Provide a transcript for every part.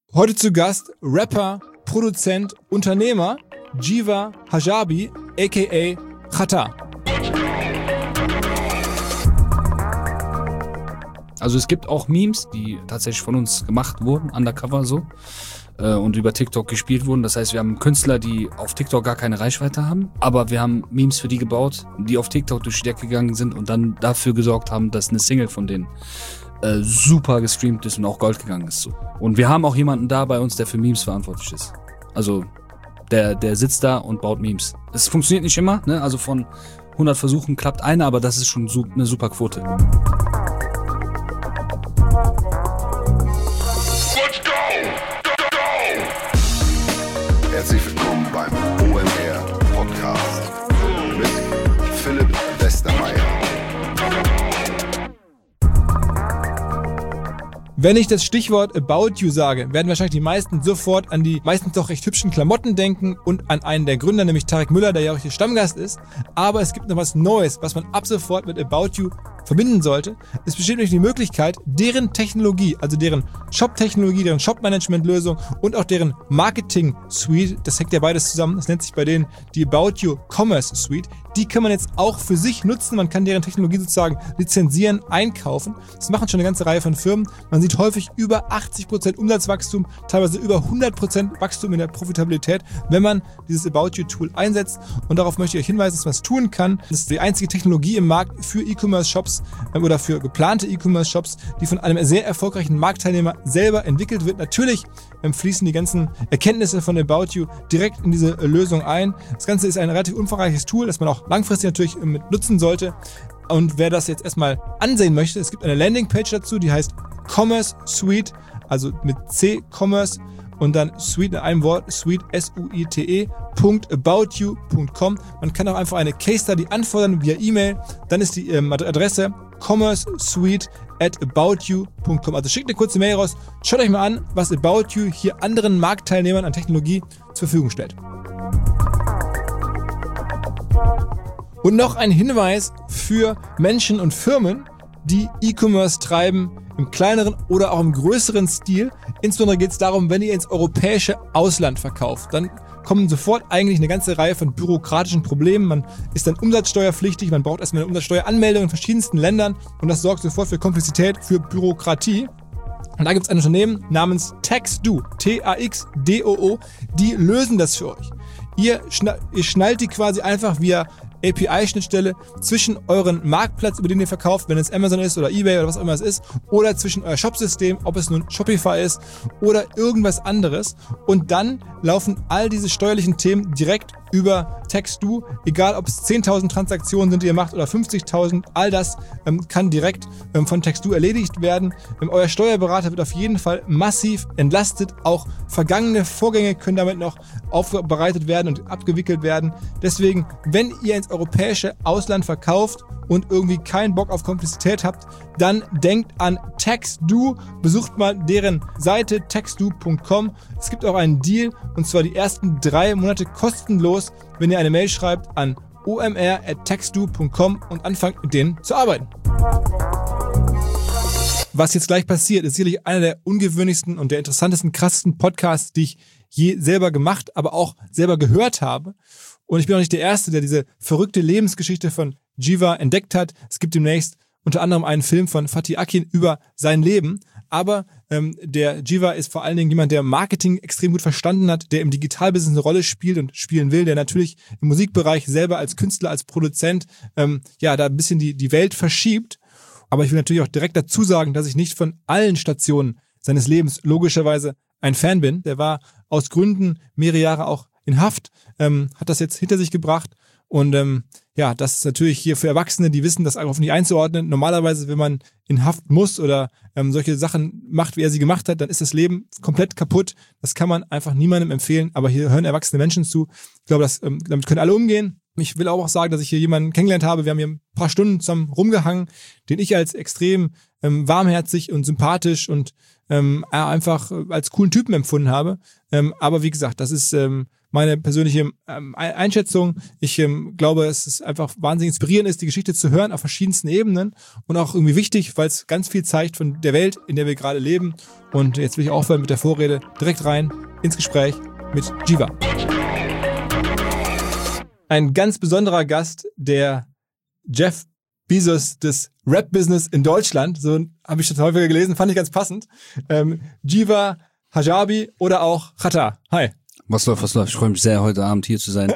Heute zu Gast Rapper, Produzent, Unternehmer Jiva Hijabi, a.k.a. Xatar. Also es gibt auch Memes, die tatsächlich von uns gemacht wurden, undercover so, und über TikTok gespielt wurden. Das heißt, wir haben Künstler, die auf TikTok gar keine Reichweite haben, aber wir haben Memes für die gebaut, die auf TikTok durch die Decke gegangen sind und dann dafür gesorgt haben, dass eine Single von denen super gestreamt ist und auch Gold gegangen ist. So. Und wir haben auch jemanden da bei uns, der für Memes verantwortlich ist. Also der sitzt da und baut Memes. Es funktioniert nicht immer, ne? Also von 100 Versuchen klappt einer, aber das ist schon eine super Quote. Herzlich willkommen beim OMR Podcast mit Philipp Westermeier. Wenn ich das Stichwort About You sage, werden wahrscheinlich die meisten sofort an die meistens doch recht hübschen Klamotten denken und an einen der Gründer, nämlich Tarek Müller, der ja auch hier Stammgast ist. Aber es gibt noch was Neues, was man ab sofort mit About You verbinden sollte. Es besteht nämlich die Möglichkeit, deren Technologie, also deren Shop-Technologie, deren Shop-Management-Lösung und auch deren Marketing-Suite, das hängt ja beides zusammen, das nennt sich bei denen die About You Commerce Suite, die kann man jetzt auch für sich nutzen. Man kann deren Technologie sozusagen lizenzieren, einkaufen. Das machen schon eine ganze Reihe von Firmen. Man sieht häufig über 80% Umsatzwachstum, teilweise über 100% Wachstum in der Profitabilität, wenn man dieses About You Tool einsetzt. Und darauf möchte ich euch hinweisen, dass man es tun kann. Das ist die einzige Technologie im Markt für E-Commerce-Shops oder für geplante E-Commerce-Shops, die von einem sehr erfolgreichen Marktteilnehmer selber entwickelt wird. Natürlich fließen die ganzen Erkenntnisse von About You direkt in diese Lösung ein. Das Ganze ist ein relativ umfangreiches Tool, das man auch langfristig natürlich mit nutzen sollte. Und wer das jetzt erstmal ansehen möchte, es gibt eine Landingpage dazu, die heißt Commerce Suite, also mit C, Commerce und dann Suite in einem Wort, Suite, suite.aboutyou.com. Man kann auch einfach eine Case Study anfordern via E-Mail. Dann ist die Adresse commercesuite@aboutyou.com. Also schickt eine kurze Mail raus, schaut euch mal an, was About You hier anderen Marktteilnehmern an Technologie zur Verfügung stellt. Und noch ein Hinweis für Menschen und Firmen, die E-Commerce treiben, im kleineren oder auch im größeren Stil. Insbesondere geht es darum, wenn ihr ins europäische Ausland verkauft, dann kommen sofort eigentlich eine ganze Reihe von bürokratischen Problemen. Man ist dann umsatzsteuerpflichtig, man braucht erstmal eine Umsatzsteueranmeldung in verschiedensten Ländern und das sorgt sofort für Komplexität, für Bürokratie. Und da gibt es ein Unternehmen namens TaxDo, T-A-X-D-O-O, die lösen das für euch. Ihr schnallt die quasi einfach via API-Schnittstelle zwischen euren Marktplatz, über den ihr verkauft, wenn es Amazon ist oder eBay oder was auch immer es ist, oder zwischen euer Shopsystem, ob es nun Shopify ist oder irgendwas anderes. Und dann laufen all diese steuerlichen Themen direkt über TaxDo, egal ob es 10.000 Transaktionen sind, die ihr macht oder 50.000, all das kann direkt von TaxDo erledigt werden. Euer Steuerberater wird auf jeden Fall massiv entlastet, auch vergangene Vorgänge können damit noch aufbereitet werden und abgewickelt werden. Deswegen, wenn ihr ins europäische Ausland verkauft und irgendwie keinen Bock auf Komplexität habt, dann denkt an TaxDo, besucht mal deren Seite taxdo.com. Es gibt auch einen Deal und zwar die ersten 3 Monate kostenlos, wenn ihr eine Mail schreibt an omr@taxdo.com und anfangt mit denen zu arbeiten. Was jetzt gleich passiert, ist sicherlich einer der ungewöhnlichsten und der interessantesten, krassesten Podcasts, die ich je selber gemacht, aber auch selber gehört habe. Und ich bin auch nicht der Erste, der diese verrückte Lebensgeschichte von Jiva entdeckt hat. Es gibt demnächst unter anderem einen Film von Fatih Akin über sein Leben. Aber der Jiva ist vor allen Dingen jemand, der Marketing extrem gut verstanden hat, der im Digitalbusiness eine Rolle spielt und spielen will, der natürlich im Musikbereich selber als Künstler, als Produzent da ein bisschen die Welt verschiebt. Aber ich will natürlich auch direkt dazu sagen, dass ich nicht von allen Stationen seines Lebens logischerweise ein Fan bin. Der war aus Gründen mehrere Jahre auch in Haft, hat das jetzt hinter sich gebracht und das ist natürlich hier für Erwachsene, die wissen das einfach nicht einzuordnen. Normalerweise, wenn man in Haft muss oder solche Sachen macht, wie er sie gemacht hat, dann ist das Leben komplett kaputt. Das kann man einfach niemandem empfehlen, aber hier hören erwachsene Menschen zu. Ich glaube, damit können alle umgehen. Ich will auch sagen, dass ich hier jemanden kennengelernt habe. Wir haben hier ein paar Stunden zusammen rumgehangen, den ich als extrem warmherzig und sympathisch und einfach als coolen Typen empfunden habe. Aber wie gesagt, das ist meine persönliche Einschätzung. Ich glaube, es ist einfach wahnsinnig inspirierend ist, die Geschichte zu hören auf verschiedensten Ebenen und auch irgendwie wichtig, weil es ganz viel zeigt von der Welt, in der wir gerade leben. Und jetzt will ich aufhören mit der Vorrede, direkt rein ins Gespräch mit Jiva. Ein ganz besonderer Gast, der Jeff Bezos des Rap-Business in Deutschland, so habe ich das häufiger gelesen, fand ich ganz passend. Jiva Hijabi oder auch Xatar. Hi. Was läuft? Ich freue mich sehr, heute Abend hier zu sein.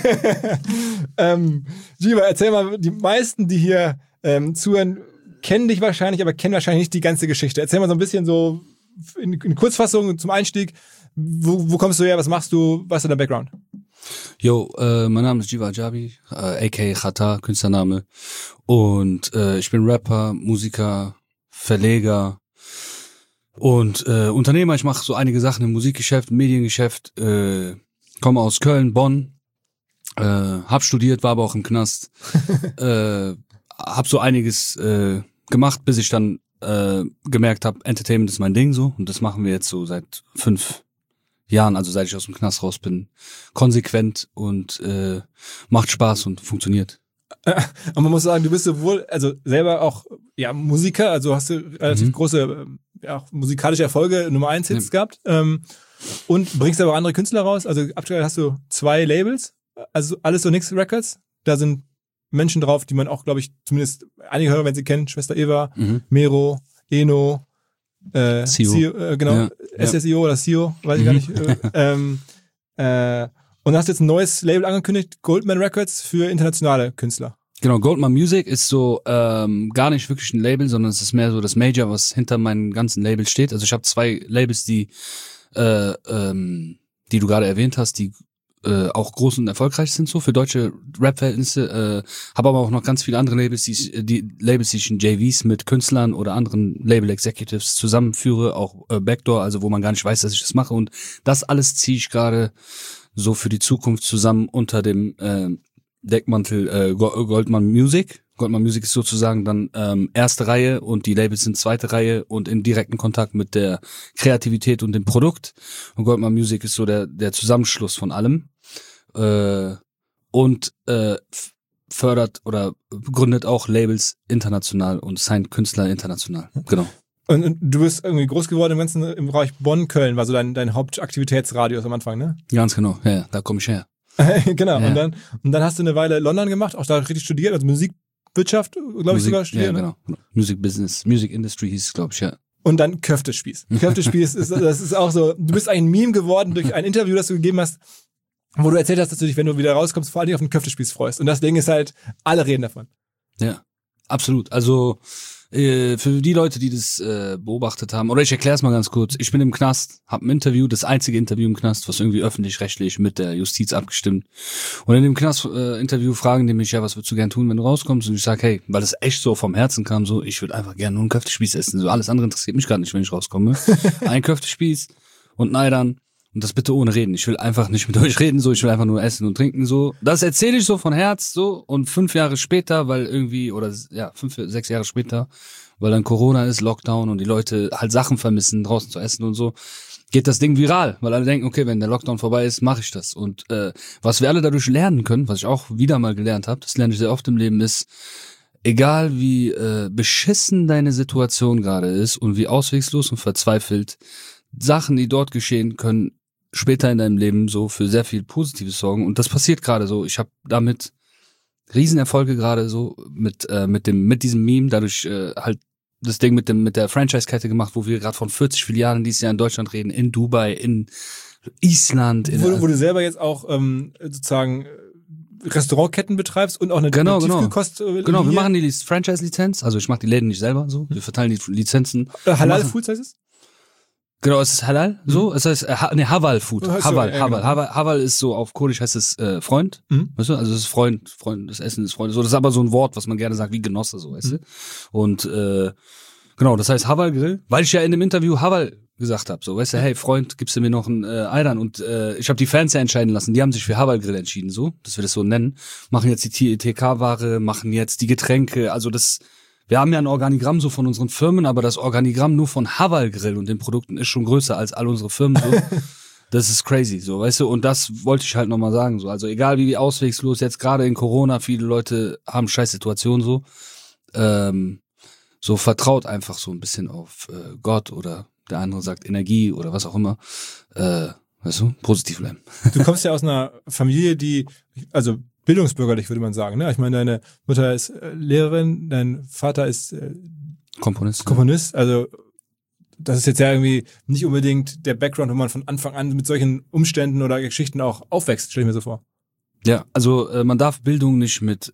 Jiva, erzähl mal, die meisten, die hier zuhören, kennen dich wahrscheinlich, aber kennen wahrscheinlich nicht die ganze Geschichte. Erzähl mal so ein bisschen so in Kurzfassung zum Einstieg, wo kommst du her, was machst du, was ist dein Background? Yo, mein Name ist Jiva Hijabi, aka Xatar, Künstlername. Und ich bin Rapper, Musiker, Verleger und Unternehmer. Ich mache so einige Sachen im Musikgeschäft, im Mediengeschäft, komme aus Köln, Bonn, hab studiert, war aber auch im Knast, hab so einiges gemacht, bis ich dann gemerkt habe, Entertainment ist mein Ding so, und das machen wir jetzt so seit 5 Jahren, also seit ich aus dem Knast raus bin, konsequent und macht Spaß und funktioniert. Und man muss sagen, du bist sowohl, also selber auch Musiker, also hast du relativ große musikalische Erfolge, Nummer 1 Hits gehabt, und bringst aber auch andere Künstler raus. Also aktuell hast du 2 Labels, also alles so nix Records. Da sind Menschen drauf, die man auch, glaube ich, zumindest einige hören, wenn sie kennen, Schwester Eva, Mero, Eno, Sio. Genau, ja. SSIO oder Sio, weiß ich gar nicht. Und hast jetzt ein neues Label angekündigt, Goldman Records, für internationale Künstler. Genau, Goldman Music ist so gar nicht wirklich ein Label, sondern es ist mehr so das Major, was hinter meinen ganzen Labels steht. Also ich habe 2 Labels, die du gerade erwähnt hast, die auch groß und erfolgreich sind so für deutsche Rap-Verhältnisse, habe aber auch noch ganz viele andere Labels, die ich in JVs mit Künstlern oder anderen Label-Executives zusammenführe, auch Backdoor, also wo man gar nicht weiß, dass ich das mache, und das alles ziehe ich gerade so für die Zukunft zusammen unter dem Deckmantel Goldman Music. Goldman Music ist sozusagen dann erste Reihe und die Labels sind zweite Reihe und in direkten Kontakt mit der Kreativität und dem Produkt. Und Goldman Music ist so der Zusammenschluss von allem. Und fördert oder gründet auch Labels international und signed Künstler international. Genau. Und du bist irgendwie groß geworden im Bereich Bonn-Köln, war so dein Hauptaktivitätsradius am Anfang, ne? Ganz genau, ja, da komme ich her. Genau, ja. Und dann hast du eine Weile London gemacht, auch da richtig studiert, also Musikwirtschaft, glaube ich, sogar studiert. Ja, genau. Music Business, Music Industry hieß es, glaube ich, ja. Und dann Köftespieß. Köftespieß das ist auch so, du bist ein Meme geworden durch ein Interview, das du gegeben hast, wo du erzählt hast, dass du dich, wenn du wieder rauskommst, vor allem auf den Köftespieß freust. Und das Ding ist halt, alle reden davon. Ja, absolut. Also für die Leute, die das beobachtet haben, oder ich erkläre es mal ganz kurz. Ich bin im Knast, habe ein Interview, das einzige Interview im Knast, was irgendwie öffentlich-rechtlich mit der Justiz abgestimmt. Und in dem Knast-Interview fragen die mich, ja, was würdest du gern tun, wenn du rauskommst? Und ich sage, hey, weil das echt so vom Herzen kam, so, ich würde einfach gerne nur einen Köftespieß essen. So, alles andere interessiert mich gar nicht, wenn ich rauskomme. Ein Köftespieß und Neidern. Und das bitte ohne reden. Ich will einfach nicht mit euch reden, so. Ich will einfach nur essen und trinken, so. Das erzähle ich so von Herz, so. Und 5 Jahre später, weil irgendwie, oder ja, 6 Jahre später, weil dann Corona ist, Lockdown und die Leute halt Sachen vermissen, draußen zu essen und so, geht das Ding viral. Weil alle denken, okay, wenn der Lockdown vorbei ist, mache ich das. Und was wir alle dadurch lernen können, was ich auch wieder mal gelernt habe, das lerne ich sehr oft im Leben, ist, egal wie beschissen deine Situation gerade ist und wie auswegslos und verzweifelt, Sachen, die dort geschehen, können später in deinem Leben so für sehr viel Positives sorgen. Und das passiert gerade so. Ich habe damit Riesenerfolge gerade so mit diesem Meme, dadurch halt das Ding mit der Franchise-Kette gemacht, wo wir gerade von 40 Filialen dieses Jahr in Deutschland reden, in Dubai, in Island. Wo du selber jetzt auch sozusagen Restaurantketten betreibst und auch eine Tiefkühlkost. Genau, wir machen die Franchise-Lizenz, also ich mache die Läden nicht selber so, wir verteilen die Lizenzen. Halal Foods heißt es? Genau, es ist halal, so, es heißt, Haval Food. Haval ist so, auf Kurdisch heißt es, Freund, weißt du, also es ist Freund, das Essen ist Freund, so, das ist aber so ein Wort, was man gerne sagt, wie Genosse, so, weißt du. Und, genau, das heißt Haval Grill, weil ich ja in dem Interview Haval gesagt habe, so, weißt du, hey, Freund, gibst du mir noch einen Eidern? Und ich habe die Fans ja entscheiden lassen, die haben sich für Haval Grill entschieden, so, dass wir das so nennen, machen jetzt die TK-Ware, machen jetzt die Getränke, also wir haben ja ein Organigramm so von unseren Firmen, aber das Organigramm nur von Haval Grill und den Produkten ist schon größer als all unsere Firmen so. Das ist crazy, so, weißt du, und das wollte ich halt nochmal sagen, so, also egal wie auswegslos, jetzt gerade in Corona, viele Leute haben scheiß Situationen so, so vertraut einfach so ein bisschen auf Gott oder der andere sagt Energie oder was auch immer, weißt du, positiv bleiben. Du kommst ja aus einer Familie, die, also bildungsbürgerlich würde man sagen, ne? Ich meine, deine Mutter ist Lehrerin, dein Vater ist Komponist, also das ist jetzt ja irgendwie nicht unbedingt der Background, wo man von Anfang an mit solchen Umständen oder Geschichten auch aufwächst, stelle ich mir so vor. Ja, also man darf Bildung nicht mit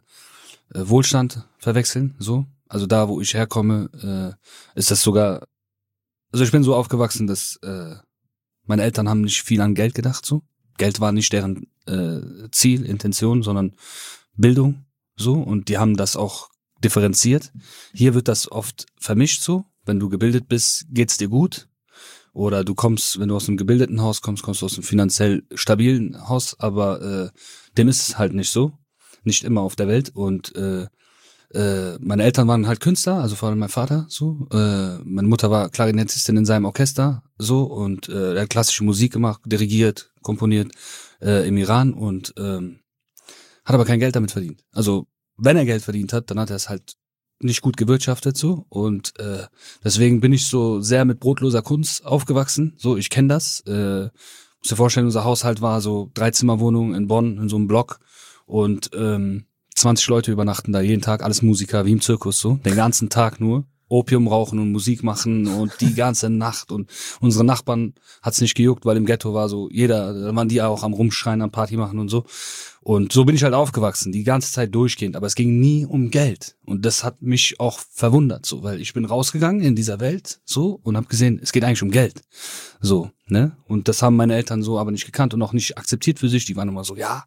Wohlstand verwechseln, so. Also da, wo ich herkomme, ist das sogar, also ich bin so aufgewachsen, dass meine Eltern haben nicht viel an Geld gedacht, so. Geld war nicht deren Ziel, Intention, sondern Bildung, so. Und die haben das auch differenziert. Hier wird das oft vermischt, so. Wenn du gebildet bist, geht's dir gut. Oder du kommst, wenn du aus einem gebildeten Haus kommst, kommst du aus einem finanziell stabilen Haus, aber dem ist es halt nicht so. Nicht immer auf der Welt. Und meine Eltern waren halt Künstler, also vor allem mein Vater, so. Meine Mutter war Klarinettistin in seinem Orchester, so. Und er hat klassische Musik gemacht, dirigiert, komponiert im Iran und hat aber kein Geld damit verdient. Also wenn er Geld verdient hat, dann hat er es halt nicht gut gewirtschaftet, so. Und deswegen bin ich so sehr mit brotloser Kunst aufgewachsen. So, ich kenne das. Muss dir vorstellen, unser Haushalt war so 3-Zimmer-Wohnung in Bonn, in so einem Block. Und 20 Leute übernachten da jeden Tag, alles Musiker, wie im Zirkus, so. Den ganzen Tag nur. Opium rauchen und Musik machen und die ganze Nacht. Und unsere Nachbarn hat's nicht gejuckt, weil im Ghetto war so da waren die auch am Rumschreien, am Party machen und so. Und so bin ich halt aufgewachsen, die ganze Zeit durchgehend. Aber es ging nie um Geld. Und das hat mich auch verwundert, so, weil ich bin rausgegangen in dieser Welt, so, und habe gesehen, es geht eigentlich um Geld. So, ne? Und das haben meine Eltern so aber nicht gekannt und auch nicht akzeptiert für sich. Die waren immer so, ja,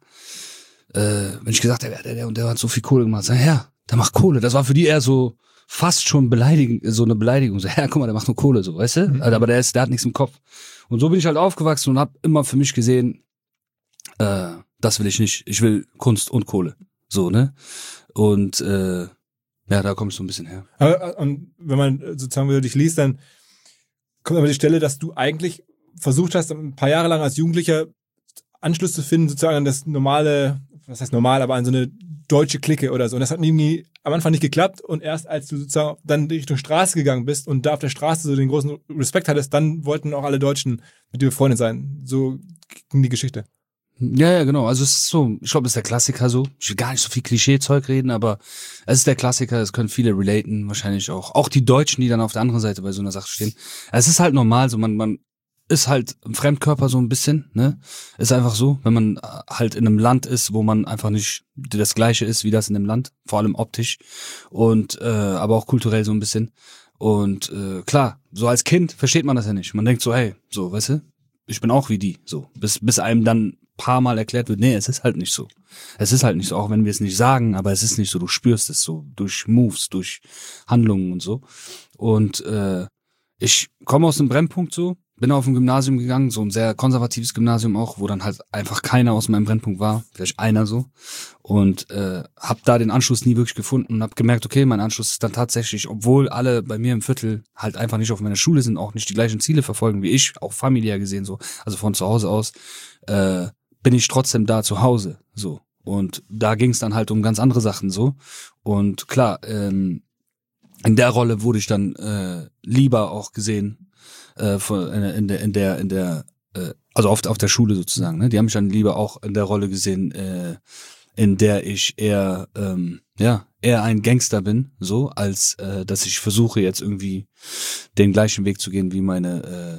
wenn ich gesagt habe, der und der hat so viel Kohle gemacht, sag, ja, der macht Kohle. Das war für die eher so fast schon so eine Beleidigung. So, ja, guck mal, der macht nur Kohle, so, weißt du? Aber der hat nichts im Kopf. Und so bin ich halt aufgewachsen und habe immer für mich gesehen, das will ich nicht. Ich will Kunst und Kohle. So, ne? Und ja, da komme ich so ein bisschen her. Aber, und wenn man sozusagen wieder dich liest, dann kommt aber die Stelle, dass du eigentlich versucht hast, ein paar Jahre lang als Jugendlicher Anschluss zu finden, sozusagen an das normale, was heißt normal, aber an so eine deutsche Clique oder so. Und das hat irgendwie am Anfang nicht geklappt und erst als du sozusagen dann Richtung Straße gegangen bist und da auf der Straße so den großen Respekt hattest, dann wollten auch alle Deutschen mit dir befreundet sein. So ging die Geschichte. Ja, genau. Also es ist so, ich glaube, das ist der Klassiker so. Ich will gar nicht so viel Klischee-Zeug reden, aber es ist der Klassiker, es können viele relaten, wahrscheinlich auch. Auch die Deutschen, die dann auf der anderen Seite bei so einer Sache stehen. Es ist halt normal, so man ist halt ein Fremdkörper so ein bisschen, ne? Ist einfach so, wenn man halt in einem Land ist, wo man einfach nicht das Gleiche ist wie das in dem Land, vor allem optisch und aber auch kulturell so ein bisschen. Und klar, so als Kind versteht man das ja nicht. Man denkt so, hey, so, weißt du, ich bin auch wie die, so. Bis einem dann paar Mal erklärt wird, nee, es ist halt nicht so. Es ist halt nicht so, auch wenn wir es nicht sagen, aber es ist nicht so, du spürst es so, durch Moves, durch Handlungen und so. Und ich komme aus einem Brennpunkt so, bin auf ein Gymnasium gegangen, so ein sehr konservatives Gymnasium auch, wo dann halt einfach keiner aus meinem Brennpunkt war, vielleicht einer so. Und hab da den Anschluss nie wirklich gefunden und hab gemerkt, okay, mein Anschluss ist dann tatsächlich, obwohl alle bei mir im Viertel halt einfach nicht auf meiner Schule sind, auch nicht die gleichen Ziele verfolgen wie ich, auch familiär gesehen so, also von zu Hause aus, bin ich trotzdem da zu Hause, so. Und da ging es dann halt um ganz andere Sachen, so. Und klar, in der Rolle wurde ich dann lieber auch gesehen, in der also oft auf der Schule sozusagen, ne? Die haben mich dann lieber auch in der Rolle gesehen, in der ich eher ein Gangster bin, so, als dass ich versuche jetzt irgendwie den gleichen Weg zu gehen wie meine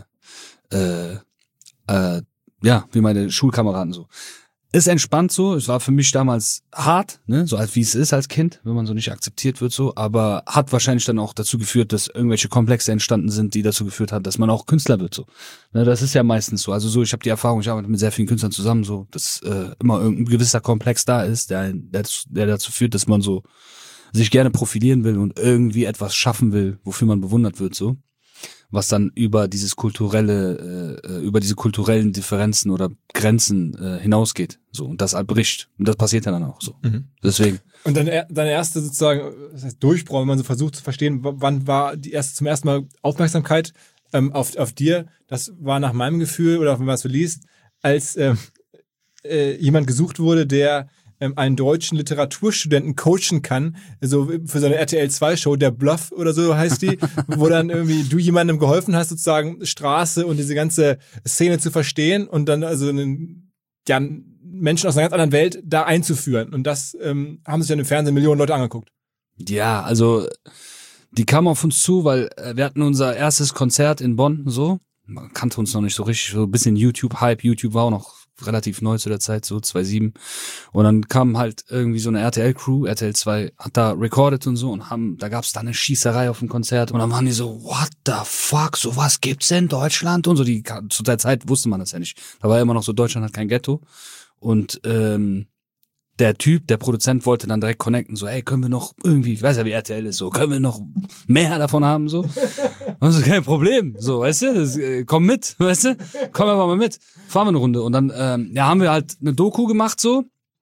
wie meine Schulkameraden so. Ist entspannt so, es war für mich damals hart, ne, so als wie es ist als Kind, wenn man so nicht akzeptiert wird so, aber hat wahrscheinlich dann auch dazu geführt, dass irgendwelche Komplexe entstanden sind, die dazu geführt hat, dass man auch Künstler wird so. Ne, das ist ja meistens so, also so, ich habe die Erfahrung, ich arbeite mit sehr vielen Künstlern zusammen so, dass immer irgendein gewisser Komplex da ist, der dazu führt, dass man so sich gerne profilieren will und irgendwie etwas schaffen will, wofür man bewundert wird so. Was dann über diese kulturellen Differenzen oder Grenzen hinausgeht. So, und das bricht. Und das passiert ja dann auch so. Mhm. Deswegen. Und dann deine erste sozusagen, das heißt Durchbruch, wenn man so versucht zu verstehen, wann war zum ersten Mal Aufmerksamkeit auf dir, das war nach meinem Gefühl, oder was du liest, als jemand gesucht wurde, der einen deutschen Literaturstudenten coachen kann, so für seine RTL-2-Show, der Bluff oder so heißt die, wo dann irgendwie du jemandem geholfen hast, sozusagen Straße und diese ganze Szene zu verstehen und dann also Menschen aus einer ganz anderen Welt da einzuführen. Und das haben sich dann im Fernsehen Millionen Leute angeguckt. Ja, also die kamen auf uns zu, weil wir hatten unser erstes Konzert in Bonn, so. Man kannte uns noch nicht so richtig, so ein bisschen YouTube-Hype. YouTube war auch noch relativ neu zu der Zeit, so 2007. Und dann kam halt irgendwie so eine RTL-Crew, RTL 2 hat da recorded und so und da gab's da eine Schießerei auf dem Konzert und dann waren die so, what the fuck, sowas gibt's in Deutschland? Und so, zu der Zeit wusste man das ja nicht. Da war ja immer noch so, Deutschland hat kein Ghetto. Und der Produzent wollte dann direkt connecten, so, ey, können wir noch irgendwie, ich weiß ja, wie RTL ist, so, können wir noch mehr davon haben, so? Also, kein Problem, so, weißt du, komm mit, weißt du, komm einfach mal mit, fahren wir eine Runde. Und dann, haben wir halt eine Doku gemacht, so,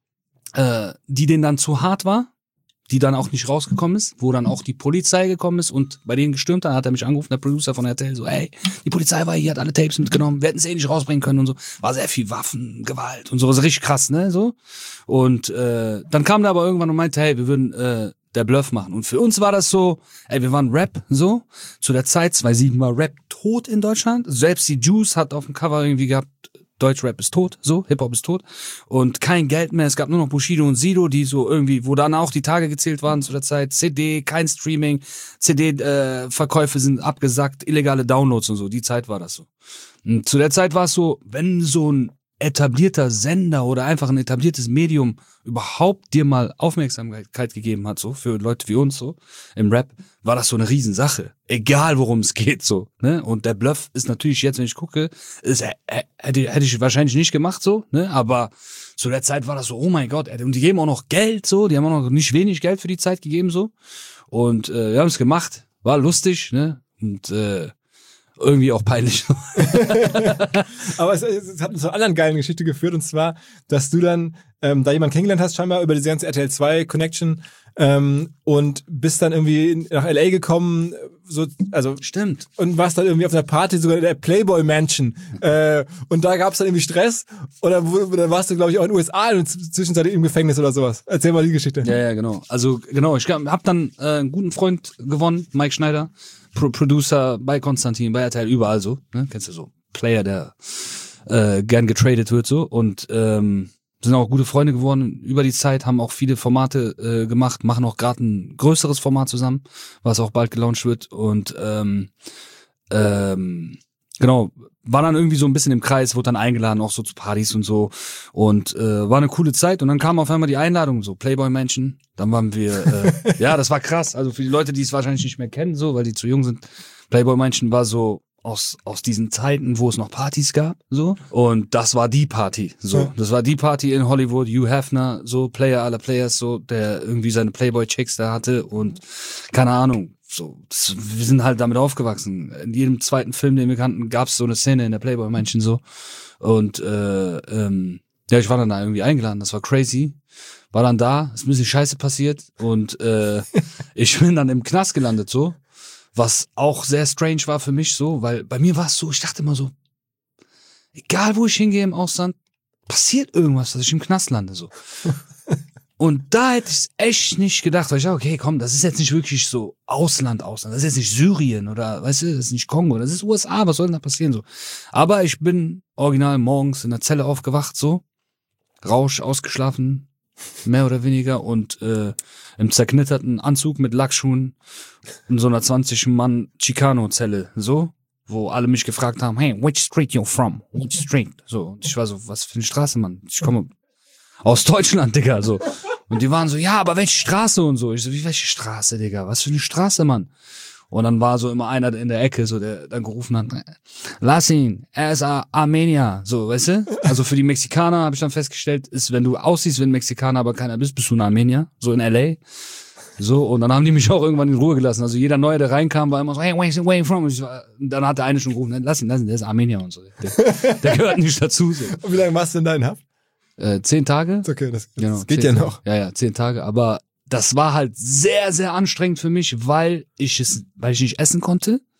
die denen dann zu hart war, die dann auch nicht rausgekommen ist, wo dann auch die Polizei gekommen ist und bei denen gestürmt hat er mich angerufen, der Producer von RTL, so, ey, die Polizei war hier, hat alle Tapes mitgenommen, wir hätten es nicht rausbringen können und so. War sehr viel Waffen, Gewalt und so, was richtig krass, ne, so. Und dann kam der aber irgendwann und meinte, hey, wir würden der Bluff machen. Und für uns war das so, ey, wir waren Rap, so. Zu der Zeit, 2007 war Rap tot in Deutschland. Selbst die Juice hat auf dem Cover irgendwie gehabt, Deutschrap ist tot, so, Hip-Hop ist tot und kein Geld mehr, es gab nur noch Bushido und Sido, die so irgendwie, wo dann auch die Tage gezählt waren zu der Zeit, CD, kein Streaming, CD-Verkäufe sind abgesackt, illegale Downloads und so, die Zeit war das so. Und zu der Zeit war es so, wenn so ein etablierter Sender oder einfach ein etabliertes Medium überhaupt dir mal Aufmerksamkeit gegeben hat, so, für Leute wie uns, so, im Rap, war das so eine Riesensache. Egal, worum es geht, so, ne? Und der Bluff ist natürlich jetzt, wenn ich gucke, hätte ich wahrscheinlich nicht gemacht, so, ne? Aber zu der Zeit war das so, oh mein Gott, und die geben auch noch Geld, so, die haben auch noch nicht wenig Geld für die Zeit gegeben, so. Und wir haben es gemacht, war lustig, ne? Und irgendwie auch peinlich. Aber es hat uns zu einer anderen geilen Geschichte geführt, und zwar, dass du dann da jemanden kennengelernt hast, scheinbar über diese ganze RTL 2 Connection, und bist dann irgendwie nach LA gekommen, so, also stimmt, und warst dann irgendwie auf einer Party, sogar in der Playboy Mansion, und da gab's dann irgendwie Stress, oder dann warst du, glaube ich, auch in den USA und zwischenzeitlich im Gefängnis oder sowas. Erzähl mal die Geschichte. Ja, genau. Also genau, ich hab dann einen guten Freund gewonnen, Mike Schneider, Producer bei Konstantin, bei RTL, überall so, ne? Kennst du so, Player, der gern getradet wird, so, und sind auch gute Freunde geworden über die Zeit, haben auch viele Formate gemacht, machen auch gerade ein größeres Format zusammen, was auch bald gelauncht wird, und genau, war dann irgendwie so ein bisschen im Kreis, wurde dann eingeladen, auch so zu Partys und so, und war eine coole Zeit, und dann kam auf einmal die Einladung, so Playboy Mansion, dann waren wir, ja, das war krass, also für die Leute, die es wahrscheinlich nicht mehr kennen, so, weil die zu jung sind, Playboy Mansion war so aus diesen Zeiten, wo es noch Partys gab, so, und das war die Party, so, das war die Party in Hollywood, Hugh Hefner, so, Player aller Players, so, der irgendwie seine Playboy-Chicks da hatte, und keine Ahnung, so, wir sind halt damit aufgewachsen. In jedem zweiten Film, den wir kannten, gab es so eine Szene in der Playboy-Mansion, so, und ja, ich war dann da irgendwie eingeladen, das war crazy, war dann da, ist ein bisschen Scheiße passiert, und ich bin dann im Knast gelandet, so, was auch sehr strange war für mich, so, weil bei mir war es so, ich dachte immer so, egal wo ich hingehe im Ausland, passiert irgendwas, dass ich im Knast lande, so. Und da hätte ich es echt nicht gedacht, weil ich dachte, okay, komm, das ist jetzt nicht wirklich so Ausland, das ist jetzt nicht Syrien oder, weißt du, das ist nicht Kongo, das ist USA, was soll denn da passieren, so. Aber ich bin original morgens in der Zelle aufgewacht, so, Rausch, ausgeschlafen, mehr oder weniger, und im zerknitterten Anzug mit Lackschuhen in so einer 20-Mann Chicano-Zelle, so, wo alle mich gefragt haben, hey, which street you from? Which street? So, und ich war so, was für eine Straße, Mann? Ich komme aus Deutschland, Digga, so. Und die waren so, ja, aber welche Straße und so? Ich so, wie welche Straße, Digga? Was für eine Straße, Mann? Und dann war so immer einer in der Ecke, so, der dann gerufen hat, lass ihn, er ist Armenier, so, weißt du? Also für die Mexikaner habe ich dann festgestellt, ist, wenn du aussiehst wie ein Mexikaner, aber keiner bist du ein Armenier, so in LA. So, und dann haben die mich auch irgendwann in Ruhe gelassen. Also jeder Neue, der reinkam, war immer so, hey, where you from? Und dann hat der eine schon gerufen, lass ihn, der ist Armenier und so. Der gehört nicht dazu, so. Und wie lange warst du denn da in Haft? 10 Tage. Okay, das genau, geht ja noch. Ja, 10 Tage, aber das war halt sehr, sehr anstrengend für mich, weil ich nicht essen konnte,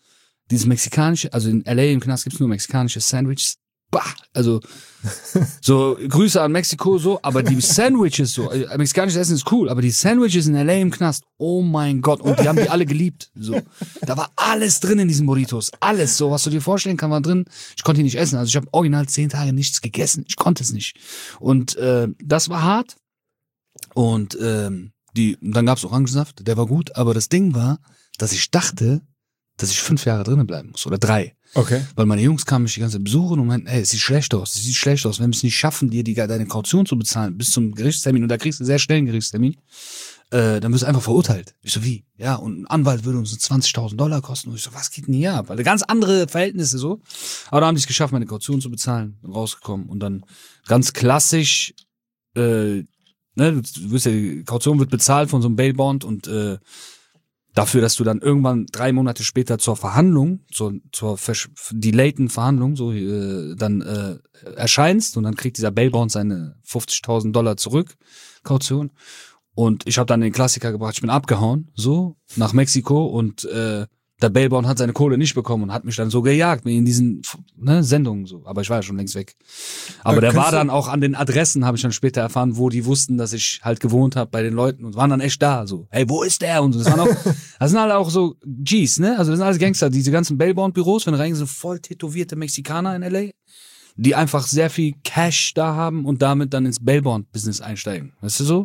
dieses mexikanische, also in LA im Knast gibt's nur mexikanische Sandwiches. Bah, also so Grüße an Mexiko so, aber die Sandwiches so, mexikanisches Essen ist cool, aber die Sandwiches in LA im Knast, oh mein Gott, und die haben die alle geliebt, so. Da war alles drin in diesen Burritos, alles so, was du dir vorstellen kannst, war drin. Ich konnte die nicht essen, also ich habe original 10 Tage nichts gegessen, ich konnte es nicht. Und das war hart und dann gab's Orangensaft, der war gut, aber das Ding war, dass ich dachte, dass ich 5 Jahre drinnen bleiben muss oder 3. Okay. Weil meine Jungs kamen mich die ganze Zeit besuchen und meinten, ey, es sieht schlecht aus. Wenn wir es nicht schaffen, dir deine Kaution zu bezahlen bis zum Gerichtstermin, und da kriegst du sehr schnell einen Gerichtstermin, dann wirst du einfach verurteilt. Ich so, wie? Ja, und ein Anwalt würde uns $20.000 kosten. Und ich so, was geht denn hier ab? Weil ganz andere Verhältnisse so. Aber da haben die es geschafft, meine Kaution zu bezahlen, rausgekommen und dann ganz klassisch, du wirst ja, die Kaution wird bezahlt von so einem Bailbond und dafür, dass du dann irgendwann 3 Monate später zur Verhandlung, zur delayten Verhandlung, so dann erscheinst und dann kriegt dieser Bailbond seine $50.000 zurück, Kaution. Und ich habe dann den Klassiker gebracht, ich bin abgehauen, so, nach Mexiko und der Bailbond hat seine Kohle nicht bekommen und hat mich dann so gejagt in diesen Sendungen so. Aber ich war ja schon längst weg. Aber der war dann auch an den Adressen, habe ich dann später erfahren, wo die wussten, dass ich halt gewohnt habe bei den Leuten und waren dann echt da so. Hey, wo ist der? Und so. Das sind halt auch so Gs, ne? Also das sind alles Gangster. Diese ganzen Bailbond-Büros, wenn du reingehst, so voll tätowierte Mexikaner in LA, die einfach sehr viel Cash da haben und damit dann ins Bailbond-Business einsteigen. Weißt du so?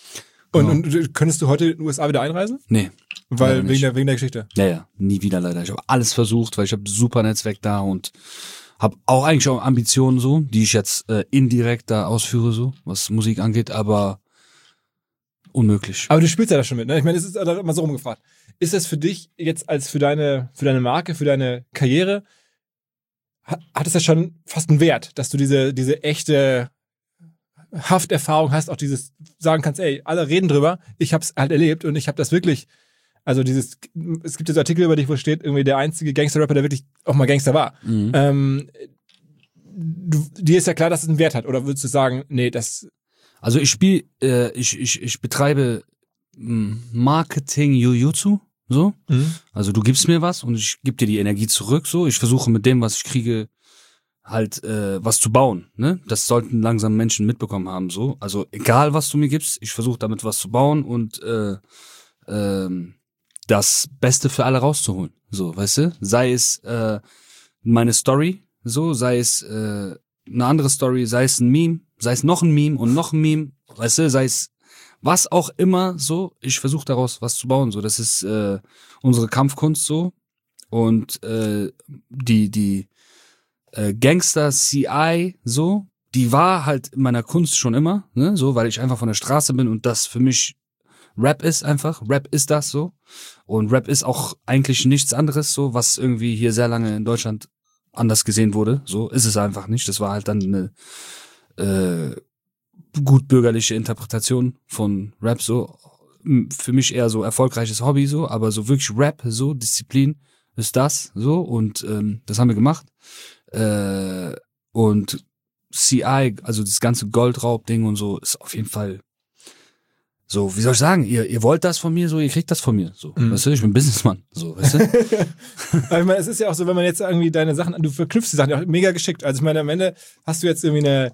Und könntest du heute in den USA wieder einreisen? Nee. Weil wegen der Geschichte? Ja, nie wieder leider. Ich habe alles versucht, weil ich habe super Netzwerk da und habe auch eigentlich auch Ambitionen so, die ich jetzt indirekt da ausführe so, was Musik angeht, aber unmöglich. Aber du spielst ja da schon mit, ne? Ich meine, es ist mal so rumgefragt. Ist das für dich jetzt als für deine Marke, für deine Karriere, hat es ja schon fast einen Wert, dass du diese echte Hafterfahrung hast, auch dieses sagen kannst, ey, alle reden drüber, ich hab's halt erlebt und ich habe das wirklich, also es gibt jetzt Artikel über dich, wo steht, irgendwie der einzige Gangster-Rapper, der wirklich auch mal Gangster war. Mhm. Dir ist ja klar, dass es einen Wert hat, oder würdest du sagen, nee, das... Also ich betreibe Marketing Jujutsu, so. Mhm. Also du gibst mir was und ich gebe dir die Energie zurück, so. Ich versuche mit dem, was ich kriege, halt was zu bauen, ne? Das sollten langsam Menschen mitbekommen haben, so. Also egal, was du mir gibst, ich versuche damit was zu bauen und das Beste für alle rauszuholen, so, weißt du? Sei es meine Story, so, sei es eine andere Story, sei es ein Meme, sei es noch ein Meme und noch ein Meme, weißt du, sei es was auch immer, so. Ich versuche daraus was zu bauen, so. Das ist unsere Kampfkunst, so. Und die Gangster CI, so, die war halt in meiner Kunst schon immer, ne, so, weil ich einfach von der Straße bin und das für mich Rap ist einfach. Rap ist das, so. Und Rap ist auch eigentlich nichts anderes, so, was irgendwie hier sehr lange in Deutschland anders gesehen wurde. So ist es einfach nicht. Das war halt dann eine gut bürgerliche Interpretation von Rap, so. Für mich eher so erfolgreiches Hobby, so, aber so wirklich Rap, so, Disziplin ist das, so, und das haben wir gemacht. Und CI, also das ganze Goldraub-Ding und so, ist auf jeden Fall so, wie soll ich sagen, ihr wollt das von mir, so, ihr kriegt das von mir, so, weißt du, ich bin Businessmann, so, weißt du. Aber ich meine, es ist ja auch so, wenn man jetzt irgendwie deine Sachen, du verknüpfst die Sachen ja auch mega geschickt, also ich meine, am Ende hast du jetzt irgendwie eine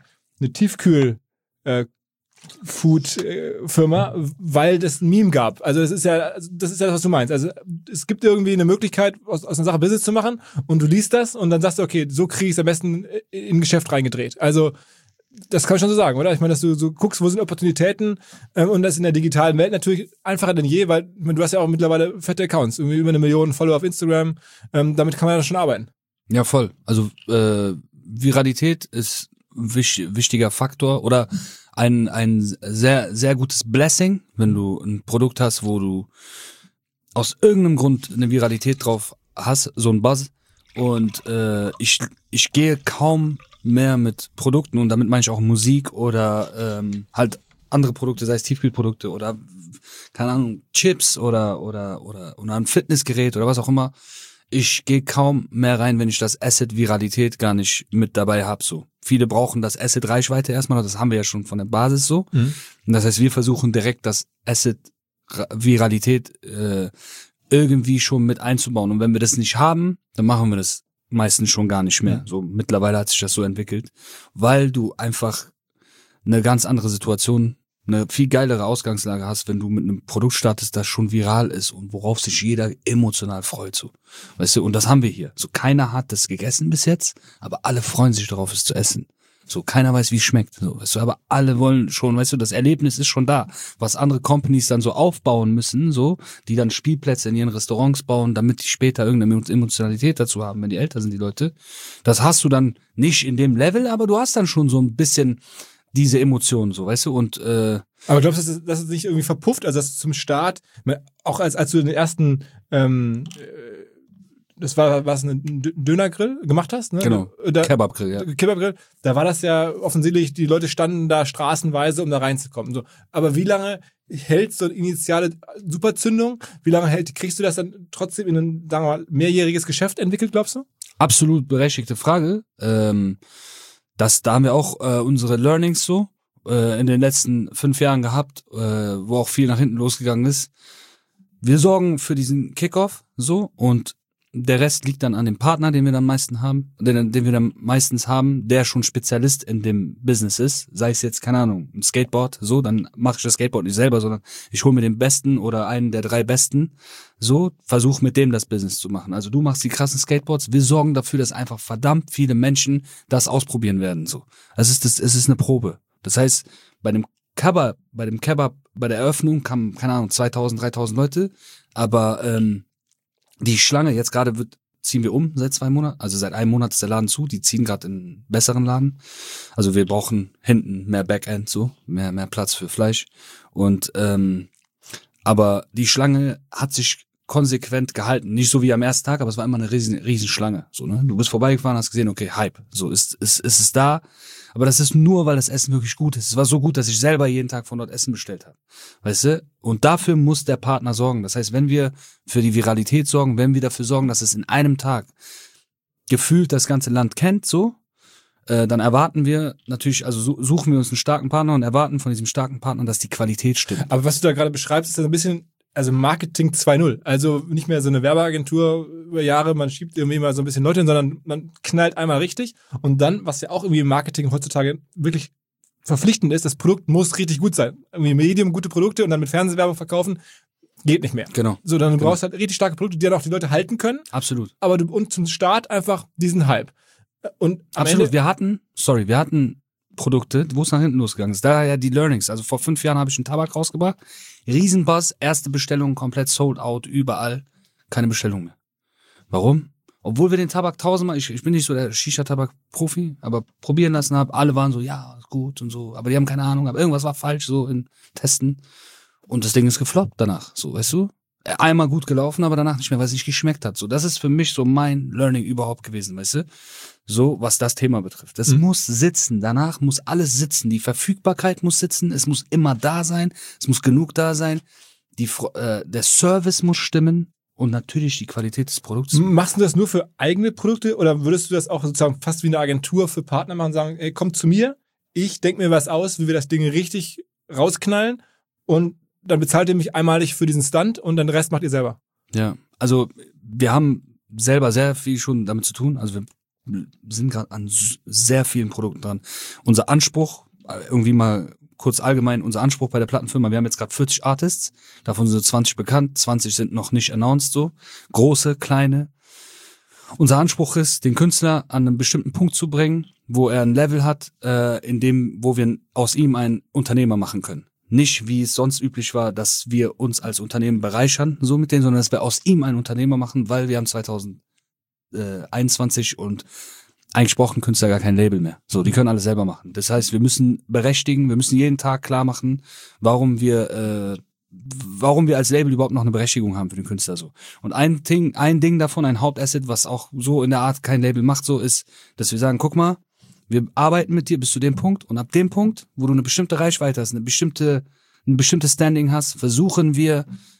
Tiefkühl-Food-Firma, weil das ein Meme gab. Also das ist ja das, was du meinst. Also es gibt irgendwie eine Möglichkeit, aus einer Sache Business zu machen und du liest das und dann sagst du, okay, so kriege ich es am besten in ein Geschäft reingedreht. Also das kann man schon so sagen, oder? Ich meine, dass du so guckst, wo sind Opportunitäten und das in der digitalen Welt natürlich einfacher denn je, weil ich meine, du hast ja auch mittlerweile fette Accounts, irgendwie über 1 Million Follower auf Instagram. Damit kann man ja schon arbeiten. Ja, voll. Also Viralität ist wichtiger Faktor oder ein sehr, sehr gutes Blessing, wenn du ein Produkt hast, wo du aus irgendeinem Grund eine Viralität drauf hast, so ein Buzz. Und ich gehe kaum mehr mit Produkten, und damit meine ich auch Musik oder halt andere Produkte, sei es Tiefkühlprodukte oder keine Ahnung, Chips oder ein Fitnessgerät oder was auch immer. Ich gehe kaum mehr rein, wenn ich das Asset Viralität gar nicht mit dabei habe, so. Viele brauchen das Asset Reichweite erstmal, das haben wir ja schon von der Basis so. Mhm. Und das heißt, wir versuchen direkt das Asset Viralität irgendwie schon mit einzubauen. Und wenn wir das nicht haben, dann machen wir das meistens schon gar nicht mehr. So mittlerweile hat sich das so entwickelt, weil du einfach eine ganz andere Situation, eine viel geilere Ausgangslage hast, wenn du mit einem Produkt startest, das schon viral ist und worauf sich jeder emotional freut, so. Weißt du, und das haben wir hier. So, keiner hat das gegessen bis jetzt, aber alle freuen sich darauf, es zu essen. So, keiner weiß, wie es schmeckt, so, weißt du, aber alle wollen schon, weißt du, das Erlebnis ist schon da. Was andere Companies dann so aufbauen müssen, so, die dann Spielplätze in ihren Restaurants bauen, damit die später irgendeine Emotionalität dazu haben, wenn die älter sind, die Leute. Das hast du dann nicht in dem Level, aber du hast dann schon so ein bisschen diese Emotionen, so, weißt du, und aber glaubst du, dass es nicht irgendwie verpufft, also dass du zum Start, auch als du den ersten das war was, ein Dönergrill gemacht hast, ne? Genau, Kebabgrill, ja. Kebabgrill, da war das ja offensichtlich, die Leute standen da straßenweise, um da reinzukommen. So. Aber wie lange hält so eine initiale Superzündung, wie lange kriegst du das dann trotzdem in ein, sagen wir mal, mehrjähriges Geschäft entwickelt, glaubst du? Absolut berechtigte Frage. Da haben wir auch unsere Learnings so in den letzten 5 Jahren gehabt, wo auch viel nach hinten losgegangen ist. Wir sorgen für diesen Kickoff so und der Rest liegt dann an dem Partner, den wir dann meistens haben, der schon Spezialist in dem Business ist. Sei es jetzt, keine Ahnung, ein Skateboard, so, dann mache ich das Skateboard nicht selber, sondern ich hole mir den Besten oder einen der 3 Besten, so, versuche mit dem das Business zu machen. Also du machst die krassen Skateboards, wir sorgen dafür, dass einfach verdammt viele Menschen das ausprobieren werden, so. Es ist eine Probe. Das heißt, bei dem Kebab, bei der Eröffnung kamen, keine Ahnung, 2000, 3000 Leute, aber die Schlange, jetzt gerade ziehen wir um seit 2 Monaten, also seit 1 Monat ist der Laden zu, die ziehen gerade in einen besseren Laden. Also wir brauchen hinten mehr Backend, so, mehr Platz für Fleisch. Und aber die Schlange hat sich konsequent gehalten. Nicht so wie am ersten Tag, aber es war immer eine riesen Schlange. So, ne? Du bist vorbeigefahren, hast gesehen, okay, Hype. So ist es da. Aber das ist nur, weil das Essen wirklich gut ist. Es war so gut, dass ich selber jeden Tag von dort Essen bestellt habe. Weißt du? Und dafür muss der Partner sorgen. Das heißt, wenn wir für die Viralität sorgen, wenn wir dafür sorgen, dass es in einem Tag gefühlt das ganze Land kennt, so, dann erwarten wir natürlich, also suchen wir uns einen starken Partner und erwarten von diesem starken Partner, dass die Qualität stimmt. Aber was du da gerade beschreibst, ist ein bisschen, also Marketing 2.0. Also nicht mehr so eine Werbeagentur über Jahre, man schiebt irgendwie mal so ein bisschen Leute hin, sondern man knallt einmal richtig. Und dann, was ja auch irgendwie im Marketing heutzutage wirklich verpflichtend ist, das Produkt muss richtig gut sein. Irgendwie Medium gute Produkte und dann mit Fernsehwerbung verkaufen, geht nicht mehr. Genau. So, dann brauchst du halt richtig starke Produkte, die dann auch die Leute halten können. Absolut. Aber und zum Start einfach diesen Hype. Und am Absolut. Ende, Wir hatten Produkte, wo es nach hinten losgegangen ist. Daher ja die Learnings. Also vor 5 Jahren habe ich einen Tabak rausgebracht. Riesenbuzz, erste Bestellung komplett sold out, überall. Keine Bestellung mehr. Warum? Obwohl wir den Tabak 1000-mal, ich bin nicht so der Shisha-Tabak-Profi, aber probieren lassen habe, alle waren so, ja, ist gut und so, aber die haben keine Ahnung, aber irgendwas war falsch so in Testen. Und das Ding ist gefloppt danach, so, weißt du? Einmal gut gelaufen, aber danach nicht mehr, weil es nicht geschmeckt hat. So, das ist für mich so mein Learning überhaupt gewesen, weißt du? So, was das Thema betrifft. Das muss sitzen. Danach muss alles sitzen. Die Verfügbarkeit muss sitzen. Es muss immer da sein. Es muss genug da sein. Der Service muss stimmen. Und natürlich die Qualität des Produkts. Machst du das nur für eigene Produkte oder würdest du das auch sozusagen fast wie eine Agentur für Partner machen und sagen, ey, komm zu mir, ich denke mir was aus, wie wir das Ding richtig rausknallen und dann bezahlt ihr mich einmalig für diesen Stunt und dann den Rest macht ihr selber? Ja, also wir haben selber sehr viel schon damit zu tun. Also wir sind gerade an sehr vielen Produkten dran. Unser Anspruch, irgendwie mal kurz allgemein, unser Anspruch bei der Plattenfirma, wir haben jetzt gerade 40 Artists, davon sind so 20 bekannt, 20 sind noch nicht announced, so. Große, kleine. Unser Anspruch ist, den Künstler an einen bestimmten Punkt zu bringen, wo er ein Level hat, wo wir aus ihm einen Unternehmer machen können. Nicht, wie es sonst üblich war, dass wir uns als Unternehmen bereichern, so mit denen, sondern dass wir aus ihm einen Unternehmer machen, weil wir haben 2021 und eigentlich brauchen Künstler gar kein Label mehr. So, die können alles selber machen. Das heißt, wir müssen jeden Tag klar machen, warum wir als Label überhaupt noch eine Berechtigung haben für den Künstler, so. Und ein Ding davon, ein Hauptasset, was auch so in der Art kein Label macht, so ist, dass wir sagen, guck mal, wir arbeiten mit dir bis zu dem Punkt und ab dem Punkt, wo du eine bestimmte Reichweite hast, ein bestimmtes Standing hast, versuchen wir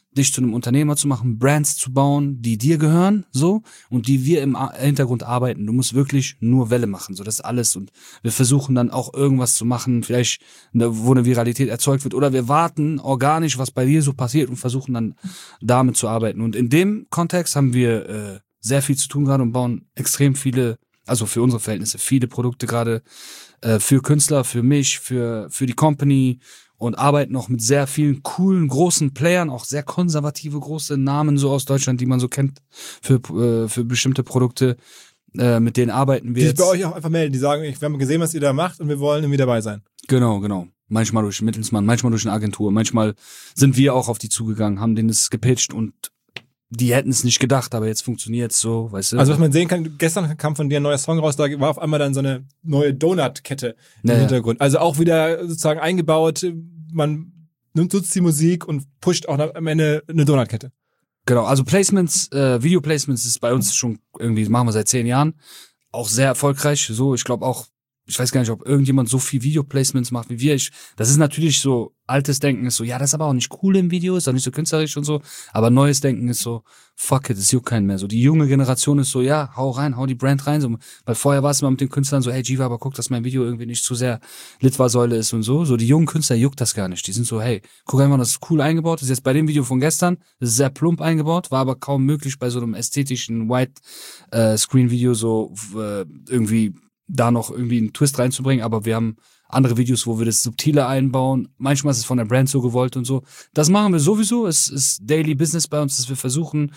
dich zu einem Unternehmer zu machen, Brands zu bauen, die dir gehören, so, und die wir im Hintergrund arbeiten. Du musst wirklich nur Welle machen, so, das ist alles. Und wir versuchen dann auch irgendwas zu machen, vielleicht, wo eine Viralität erzeugt wird, oder wir warten organisch, was bei dir so passiert und versuchen dann damit zu arbeiten. Und in dem Kontext haben wir sehr viel zu tun gerade und bauen extrem viele, also für unsere Verhältnisse, viele Produkte gerade für Künstler, für mich, für die Company, und arbeiten auch mit sehr vielen coolen, großen Playern, auch sehr konservative, große Namen so aus Deutschland, die man so kennt für bestimmte Produkte. Mit denen arbeiten wir die jetzt. Die bei euch auch einfach melden, die sagen, wir haben gesehen, was ihr da macht und wir wollen irgendwie dabei sein. Genau. Manchmal durch einen Mittelsmann, manchmal durch eine Agentur, manchmal sind wir auch auf die zugegangen, haben denen das gepitcht und die hätten es nicht gedacht, aber jetzt funktioniert es so, weißt du. Also was man sehen kann, gestern kam von dir ein neuer Song raus, da war auf einmal dann so eine neue Donut-Kette im Hintergrund. Also auch wieder sozusagen eingebaut, man nutzt die Musik und pusht auch am Ende eine Donut-Kette. Genau, also Placements, Video-Placements ist bei uns schon irgendwie, machen wir seit 10 Jahren, auch sehr erfolgreich. So, ich glaube auch, ich weiß gar nicht, ob irgendjemand so viel Video-Placements macht wie wir. Das ist natürlich so, altes Denken ist so, ja, das ist aber auch nicht cool im Video, ist auch nicht so künstlerisch und so. Aber neues Denken ist so, fuck it, das juckt keinen mehr. So, die junge Generation ist so, ja, hau die Brand rein. So, weil vorher war es immer mit den Künstlern so, hey Jiva, aber guck, dass mein Video irgendwie nicht zu sehr Litfaßsäule ist und so. So, die jungen Künstler juckt das gar nicht. Die sind so, hey, guck einfach, das ist cool eingebaut. Das ist jetzt bei dem Video von gestern, das ist sehr plump eingebaut, war aber kaum möglich bei so einem ästhetischen White-Screen-Video so irgendwie da noch irgendwie einen Twist reinzubringen, aber wir haben andere Videos, wo wir das subtile einbauen. Manchmal ist es von der Brand so gewollt und so. Das machen wir sowieso. Es ist Daily Business bei uns, dass wir versuchen,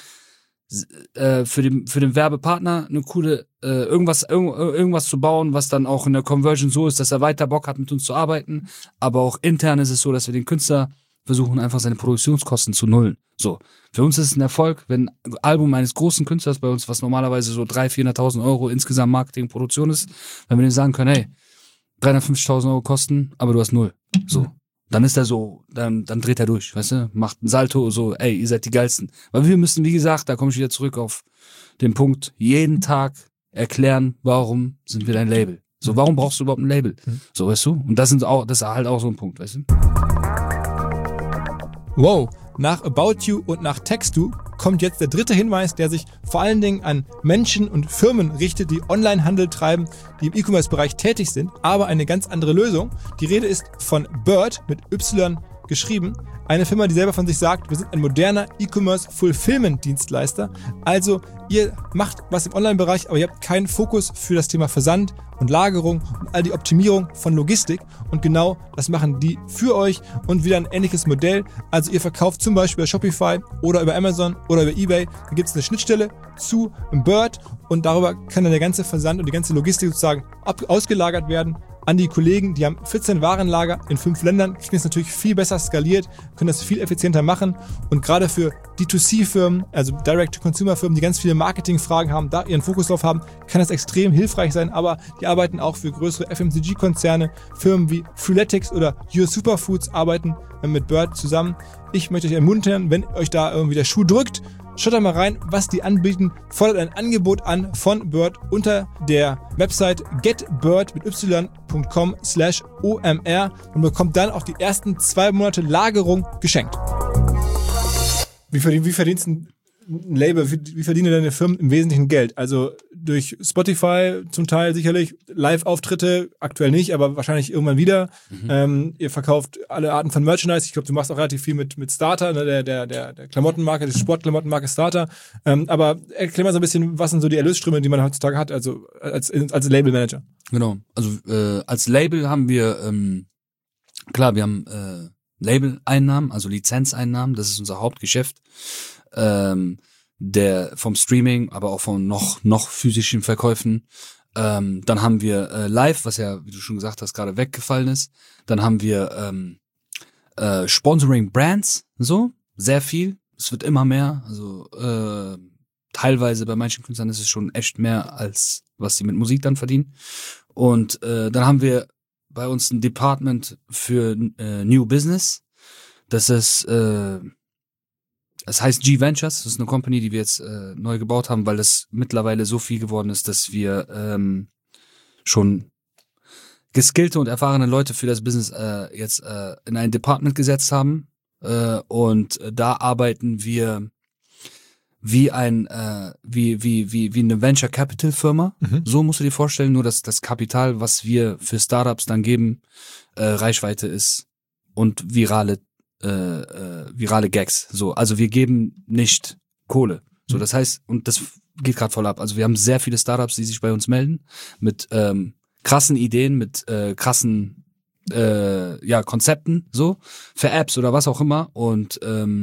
für den Werbepartner eine coole irgendwas zu bauen, was dann auch in der Conversion so ist, dass er weiter Bock hat, mit uns zu arbeiten. Aber auch intern ist es so, dass wir den Künstler versuchen, einfach seine Produktionskosten zu nullen. So. Für uns ist es ein Erfolg, wenn ein Album eines großen Künstlers bei uns, was normalerweise so 300.000, 400.000 Euro insgesamt Marketing, Produktion ist, wenn wir denen sagen können, hey, 350.000 Euro kosten, aber du hast 0. So. Dann ist er so, dann dreht er durch, weißt du, macht einen Salto, so, ey, ihr seid die Geilsten. Weil wir müssen, wie gesagt, da komme ich wieder zurück auf den Punkt, jeden Tag erklären, warum sind wir dein Label? So, warum brauchst du überhaupt ein Label? So, weißt du? Und das ist halt auch so ein Punkt, weißt du? Wow, nach About You und nach Textu kommt jetzt der dritte Hinweis, der sich vor allen Dingen an Menschen und Firmen richtet, die Onlinehandel treiben, die im E-Commerce-Bereich tätig sind, aber eine ganz andere Lösung. Die Rede ist von Bird mit Y geschrieben. Eine Firma, die selber von sich sagt, wir sind ein moderner E-Commerce-Fulfillment-Dienstleister. Also ihr macht was im Online-Bereich, aber ihr habt keinen Fokus für das Thema Versand und Lagerung und all die Optimierung von Logistik. Und genau das machen die für euch und wieder ein ähnliches Modell. Also ihr verkauft zum Beispiel über Shopify oder über Amazon oder über eBay. Da gibt es eine Schnittstelle zu Bird und darüber kann dann der ganze Versand und die ganze Logistik sozusagen ausgelagert werden an die Kollegen. Die haben 14 Warenlager in 5 Ländern, kriegen es natürlich viel besser skaliert, können das viel effizienter machen und gerade für D2C-Firmen, also Direct-to-Consumer-Firmen, die ganz viele Marketing-Fragen haben, da ihren Fokus drauf haben, kann das extrem hilfreich sein, aber die arbeiten auch für größere FMCG-Konzerne, Firmen wie Freeletics oder Your Superfoods arbeiten mit Bird zusammen. Ich möchte euch ermuntern, wenn euch da irgendwie der Schuh drückt, schaut da mal rein, was die anbieten. Fordert ein Angebot an von Bird unter der Website getbird mit y.com/omr und bekommt dann auch die ersten 2 Monate Lagerung geschenkt. Wie verdienst ein Label, wie verdienen deine Firmen im Wesentlichen Geld? Also durch Spotify zum Teil sicherlich, Live-Auftritte, aktuell nicht, aber wahrscheinlich irgendwann wieder. Ihr verkauft alle Arten von Merchandise. Ich glaube, du machst auch relativ viel mit Starter, ne, der Klamottenmarke, die Sportklamottenmarke Starter. Aber erklär mal so ein bisschen, was sind so die Erlösströme, die man heutzutage hat, also als Labelmanager? Genau. Also als Label haben wir, klar, wir haben Label-Einnahmen, also Lizenzeinnahmen, das ist unser Hauptgeschäft. Der vom Streaming, aber auch von noch physischen Verkäufen. Dann haben wir Live, was ja, wie du schon gesagt hast, gerade weggefallen ist. Dann haben wir Sponsoring Brands, so, sehr viel. Es wird immer mehr. Also teilweise bei manchen Künstlern ist es schon echt mehr, als was sie mit Musik dann verdienen. Und dann haben wir bei uns ein Department für New Business. Das ist es heißt G-Ventures, das ist eine Company, die wir jetzt neu gebaut haben, weil das mittlerweile so viel geworden ist, dass wir schon geskillte und erfahrene Leute für das Business jetzt in ein Department gesetzt haben. und da arbeiten wir wie eine Venture Capital Firma. So musst du dir vorstellen, nur dass das Kapital, was wir für Startups dann geben, Reichweite ist und virale Gags. So, also wir geben nicht Kohle. So, das heißt, und das geht gerade voll ab. Also wir haben sehr viele Startups, die sich bei uns melden mit krassen Ideen, mit krassen Konzepten, so für Apps oder was auch immer. Und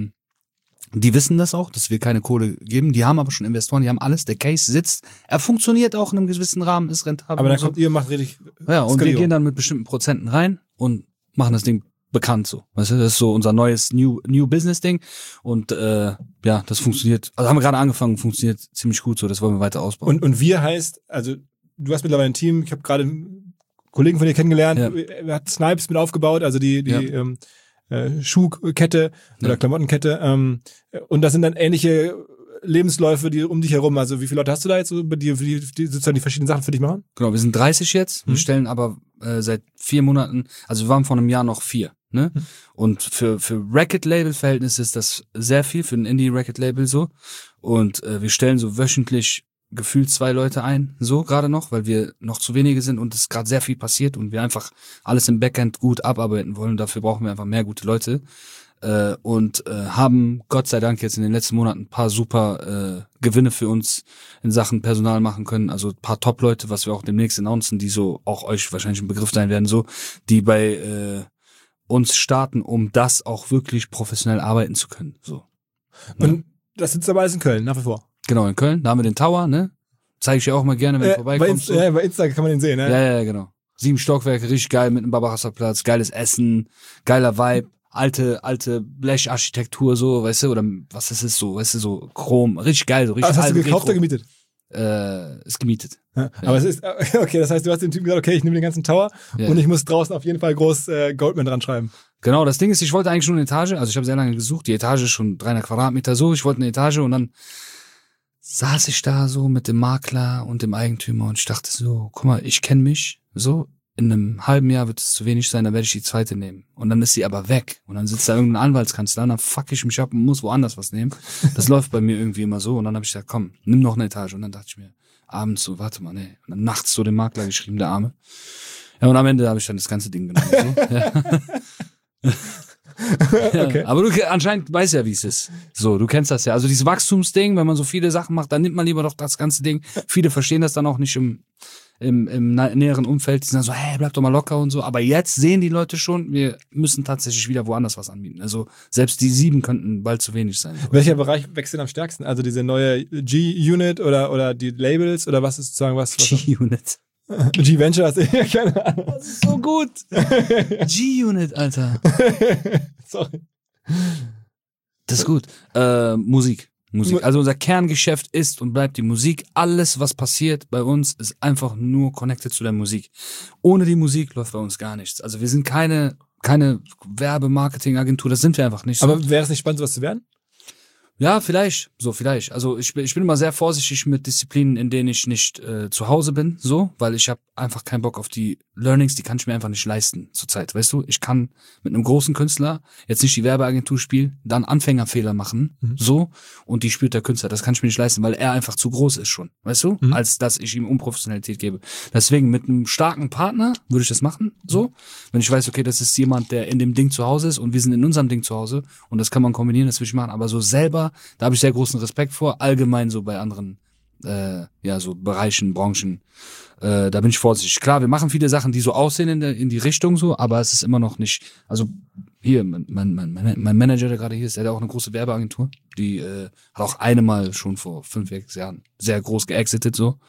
die wissen das auch, dass wir keine Kohle geben. Die haben aber schon Investoren, die haben alles. Der Case sitzt. Er funktioniert auch in einem gewissen Rahmen, ist rentabel. Aber dann kommt ihr, macht richtig. Ja, und wir gehen dann mit bestimmten Prozenten rein und machen das Ding bekannt so. Weißt du, das ist so unser neues New Business Ding. Und das funktioniert. Also haben wir gerade angefangen, funktioniert ziemlich gut so. Das wollen wir weiter ausbauen. Und wir heißt, also du hast mittlerweile ein Team. Ich habe gerade einen Kollegen von dir kennengelernt. Er hat Snipes mit aufgebaut, also die Schuhkette oder Klamottenkette. Und das sind dann ähnliche Lebensläufe, die um dich herum. Also wie viele Leute hast du da jetzt, die sozusagen die verschiedenen Sachen für dich machen? Genau, wir sind 30 jetzt. Wir stellen aber seit 4 Monaten, also wir waren vor einem Jahr noch 4. Ne? Und für Record-Label-Verhältnisse ist das sehr viel, für ein Indie-Record-Label so. Und wir stellen so wöchentlich gefühlt 2 Leute ein, so gerade noch, weil wir noch zu wenige sind und es gerade sehr viel passiert und wir einfach alles im Backend gut abarbeiten wollen. Dafür brauchen wir einfach mehr gute Leute und haben Gott sei Dank jetzt in den letzten Monaten ein paar super Gewinne für uns in Sachen Personal machen können. Also ein paar Top-Leute, was wir auch demnächst announcen, die so auch euch wahrscheinlich ein Begriff sein werden, so die bei uns starten, um das auch wirklich professionell arbeiten zu können. So. Und das sitzt aber alles in Köln, nach wie vor. Genau, in Köln, da haben wir den Tower, ne? Zeige ich dir auch mal gerne, wenn du vorbeikommst. Bei Insta kann man den sehen, ne? Ja, genau. 7 Stockwerke, richtig geil, mit einem Barbarossa-Platz, geiles Essen, geiler Vibe, alte Blecharchitektur, so, weißt du, oder was das ist, so, weißt du, so Chrom, richtig geil, so richtig. Was hast du gekauft oder gemietet? Ist gemietet. Ja. Aber es ist, okay, das heißt, du hast dem Typen gesagt, okay, ich nehme den ganzen Tower und ich muss draußen auf jeden Fall groß Goldman dran schreiben. Genau, das Ding ist, ich wollte eigentlich schon eine Etage, also ich habe sehr lange gesucht, die Etage ist schon 300 Quadratmeter so, ich wollte eine Etage und dann saß ich da so mit dem Makler und dem Eigentümer und ich dachte so, guck mal, ich kenne mich, so, in einem halben Jahr wird es zu wenig sein, dann werde ich die zweite nehmen. Und dann ist sie aber weg. Und dann sitzt da irgendein Anwaltskanzler und dann fuck ich mich ab und muss woanders was nehmen. Das läuft bei mir irgendwie immer so. Und dann habe ich gesagt, komm, nimm noch eine Etage. Und dann dachte ich mir, abends so, warte mal, nee. Und dann nachts so dem Makler geschrieben, der Arme. Ja, und am Ende habe ich dann das ganze Ding genommen. So. Ja. Okay. Aber du anscheinend weißt ja, wie es ist. So, du kennst das ja. Also dieses Wachstumsding, wenn man so viele Sachen macht, dann nimmt man lieber doch das ganze Ding. Viele verstehen das dann auch nicht im näheren Umfeld. Die sagen so, hey, bleib doch mal locker und so. Aber jetzt sehen die Leute schon, wir müssen tatsächlich wieder woanders was anbieten. Also selbst die 7 könnten bald zu wenig sein. Welcher Bereich wächst denn am stärksten? Also diese neue G-Unit oder die Labels oder was ist sozusagen was? G-Unit. G-Venture, hast du keine Ahnung. Das ist so gut. G-Unit, Alter. Sorry. Das ist gut. Musik. Also unser Kerngeschäft ist und bleibt die Musik. Alles, was passiert bei uns, ist einfach nur connected zu der Musik. Ohne die Musik läuft bei uns gar nichts. Also wir sind keine Werbemarketingagentur, das sind wir einfach nicht so. Aber wäre es nicht spannend, sowas zu werden? Ja, vielleicht. Also ich bin immer sehr vorsichtig mit Disziplinen, in denen ich nicht zu Hause bin, so, weil ich habe einfach keinen Bock auf die Learnings, die kann ich mir einfach nicht leisten zurzeit, weißt du? Ich kann mit einem großen Künstler jetzt nicht die Werbeagentur spielen, dann Anfängerfehler machen, so, und die spielt der Künstler. Das kann ich mir nicht leisten, weil er einfach zu groß ist schon, weißt du? Als dass ich ihm Unprofessionalität gebe. Deswegen mit einem starken Partner würde ich das machen, so. Wenn ich weiß, okay, das ist jemand, der in dem Ding zu Hause ist und wir sind in unserem Ding zu Hause und das kann man kombinieren, das würde ich machen, aber so selber, da habe ich sehr großen Respekt vor, allgemein so bei anderen so Bereichen, Branchen, da bin ich vorsichtig. Klar, wir machen viele Sachen, die so aussehen in die Richtung so, aber es ist immer noch nicht, also hier, mein Manager, der gerade hier ist, der hat auch eine große Werbeagentur, die hat auch eine Mal schon vor 5, 6 Jahren sehr groß geexitet so.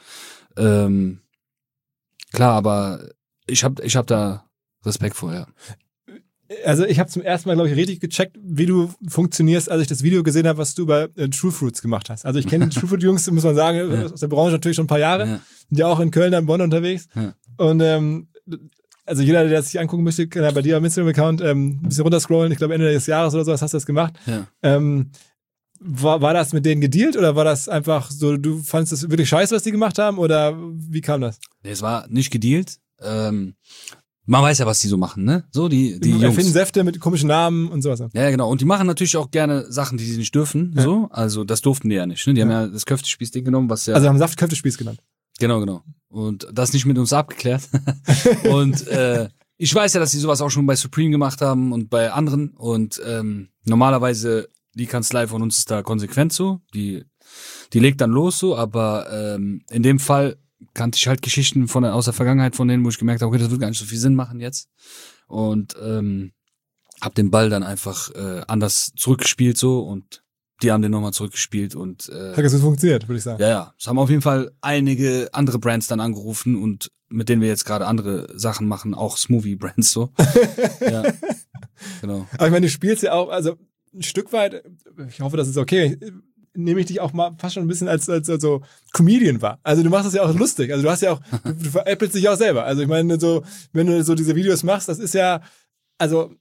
Klar, aber ich hab da Respekt vor, ja. Also ich habe zum ersten Mal, glaube ich, richtig gecheckt, wie du funktionierst, als ich das Video gesehen habe, was du bei True Fruits gemacht hast. Also ich kenne die True Fruit Jungs, muss man sagen, aus der Branche natürlich schon ein paar Jahre. Ja. Sind ja auch in Köln, in Bonn unterwegs. Ja. Und also jeder, der das sich angucken möchte, kann ja bei dir am Instagram-Account ein bisschen runterscrollen. Ich glaube, Ende des Jahres oder sowas hast du das gemacht. Ja. War das mit denen gedealt oder war das einfach so, du fandest das wirklich scheiße, was die gemacht haben, oder wie kam das? Nee, es war nicht gedealt. Man weiß ja, was die so machen, ne? So, die Jungs. Erfinden Säfte mit komischen Namen und sowas. Ja, genau. Und die machen natürlich auch gerne Sachen, die sie nicht dürfen, so. Also, das durften die ja nicht, ne? Die haben ja das Köftespieß-Ding genommen, was ja... Also haben Saft-Köftespieß genannt. Genau. Und das nicht mit uns abgeklärt. Und ich weiß ja, dass die sowas auch schon bei Supreme gemacht haben und bei anderen. Und normalerweise, die Kanzlei von uns ist da konsequent so. Die legt dann los so, aber in dem Fall kannte ich halt Geschichten aus der Vergangenheit von denen, wo ich gemerkt habe, okay, das wird gar nicht so viel Sinn machen jetzt. Und hab den Ball dann einfach anders zurückgespielt so und die haben den nochmal zurückgespielt und Hat das funktioniert, würde ich sagen. Ja. Es haben auf jeden Fall einige andere Brands dann angerufen und mit denen wir jetzt gerade andere Sachen machen, auch Smoothie-Brands so. Ja, genau. Aber ich meine, du spielst ja auch, also ein Stück weit, ich hoffe, das ist okay, nehme ich dich auch mal fast schon ein bisschen als so Comedian wahr. Also du machst das ja auch lustig. Also du hast ja auch, du veräppelst dich auch selber. Also ich meine, so, wenn du so diese Videos machst, das ist ja, also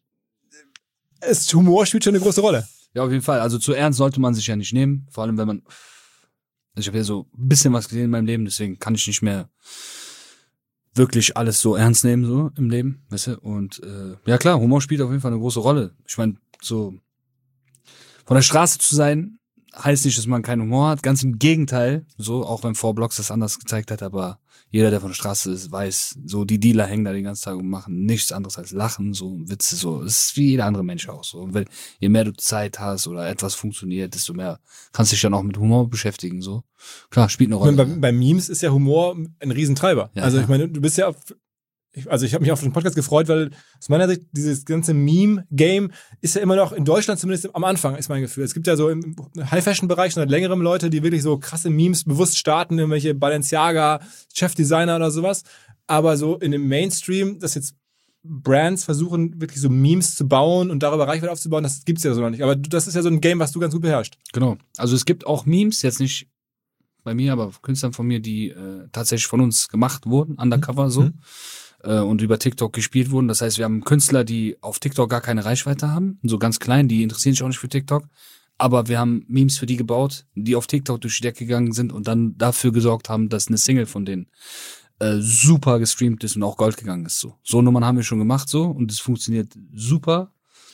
Humor spielt schon eine große Rolle. Ja, auf jeden Fall. Also zu ernst sollte man sich ja nicht nehmen. Vor allem, wenn man, ich habe ja so ein bisschen was gesehen in meinem Leben, deswegen kann ich nicht mehr wirklich alles so ernst nehmen, so im Leben, weißt du? Und ja klar, Humor spielt auf jeden Fall eine große Rolle. Ich meine, so von der Straße zu sein, heißt nicht, dass man keinen Humor hat. Ganz im Gegenteil, so, auch wenn 4Blocks das anders gezeigt hat, aber jeder, der von der Straße ist, weiß, so, die Dealer hängen da den ganzen Tag und machen nichts anderes als lachen, so, Witze, so. Es ist wie jeder andere Mensch auch, so. Und je mehr du Zeit hast oder etwas funktioniert, desto mehr kannst du dich dann auch mit Humor beschäftigen, so. Klar, spielt eine Rolle. Bei Memes ist ja Humor ein Riesentreiber. Ja, also ja. ich meine, du bist ja ich habe mich auf den Podcast gefreut, weil aus meiner Sicht dieses ganze Meme-Game ist ja immer noch in Deutschland zumindest am Anfang, ist mein Gefühl. Es gibt ja so im High-Fashion-Bereich schon seit längerem Leute, die wirklich so krasse Memes bewusst starten, irgendwelche Balenciaga, Chefdesigner oder sowas. Aber so in dem Mainstream, dass jetzt Brands versuchen, wirklich so Memes zu bauen und darüber Reichweite aufzubauen, das gibt's ja so noch nicht. Aber das ist ja so ein Game, was du ganz gut beherrschst. Genau. Also es gibt auch Memes, jetzt nicht bei mir, aber Künstlern von mir, die tatsächlich von uns gemacht wurden, undercover so. Und über TikTok gespielt wurden. Das heißt, wir haben Künstler, die auf TikTok gar keine Reichweite haben, so ganz klein, die interessieren sich auch nicht für TikTok, aber wir haben Memes für die gebaut, die auf TikTok durch die Decke gegangen sind und dann dafür gesorgt haben, dass eine Single von denen super gestreamt ist und auch Gold gegangen ist. So Nummern haben wir schon gemacht so und es funktioniert super.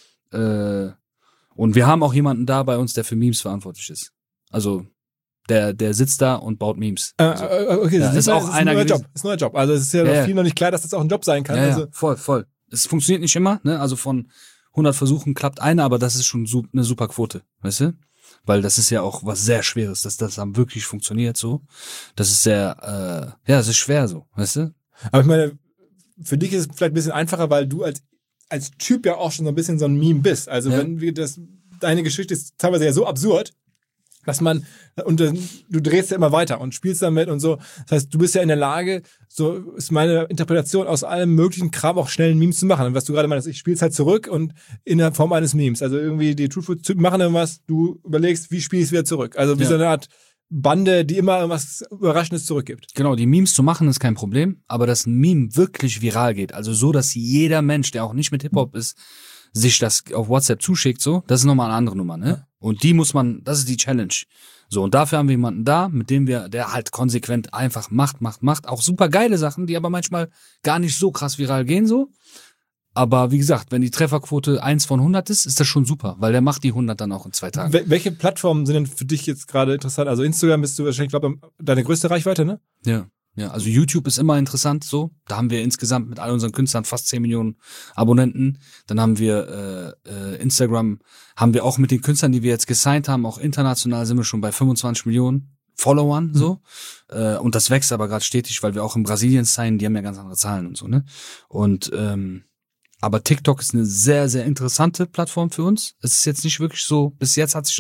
Und wir haben auch jemanden da bei uns, der für Memes verantwortlich ist. Also der sitzt da und baut Memes. Okay, ja, das ist auch ein neuer Job. Ist ein neuer Job. Also es ist ja viel noch nicht klar, dass das auch ein Job sein kann. Ja, also voll. Es funktioniert nicht immer, ne? Also von 100 Versuchen klappt einer, aber das ist schon eine super Quote, weißt du? Weil das ist ja auch was sehr Schweres, dass das dann wirklich funktioniert so. Das ist sehr, es ist schwer so, weißt du? Aber ich meine, für dich ist es vielleicht ein bisschen einfacher, weil du als Typ ja auch schon so ein bisschen so ein Meme bist. Also deine Geschichte ist teilweise ja so absurd, dass und du drehst ja immer weiter und spielst damit und so. Das heißt, du bist ja in der Lage, so ist meine Interpretation, aus allem möglichen Kram auch schnell ein Meme zu machen. Und was du gerade meinst, ich spiel's halt zurück und in der Form eines Memes. Also irgendwie die Truthful-Typen machen irgendwas, du überlegst, wie spiel ich es wieder zurück. Also wie so eine Art Bande, die immer irgendwas Überraschendes zurückgibt. Genau, die Memes zu machen ist kein Problem, aber dass ein Meme wirklich viral geht, also so, dass jeder Mensch, der auch nicht mit Hip-Hop ist, sich das auf WhatsApp zuschickt, so, das ist nochmal eine andere Nummer, ne? Ja. Und das ist die Challenge. So, und dafür haben wir jemanden da, mit dem der halt konsequent einfach macht. Auch super geile Sachen, die aber manchmal gar nicht so krass viral gehen, so. Aber wie gesagt, wenn die Trefferquote 1 von 100 ist das schon super, weil der macht die 100 dann auch in 2 Tagen. Welche Plattformen sind denn für dich jetzt gerade interessant? Also Instagram bist du wahrscheinlich, glaube ich, deine größte Reichweite, ne? Ja, also YouTube ist immer interessant, so. Da haben wir insgesamt mit all unseren Künstlern fast 10 Millionen Abonnenten. Dann haben wir Instagram, haben wir auch mit den Künstlern, die wir jetzt gesigned haben, auch international sind wir schon bei 25 Millionen Followern, so. Und das wächst aber gerade stetig, weil wir auch in Brasilien signen, die haben ja ganz andere Zahlen und so, ne? Und aber TikTok ist eine sehr, sehr interessante Plattform für uns. Es ist jetzt nicht wirklich so, bis jetzt hat sich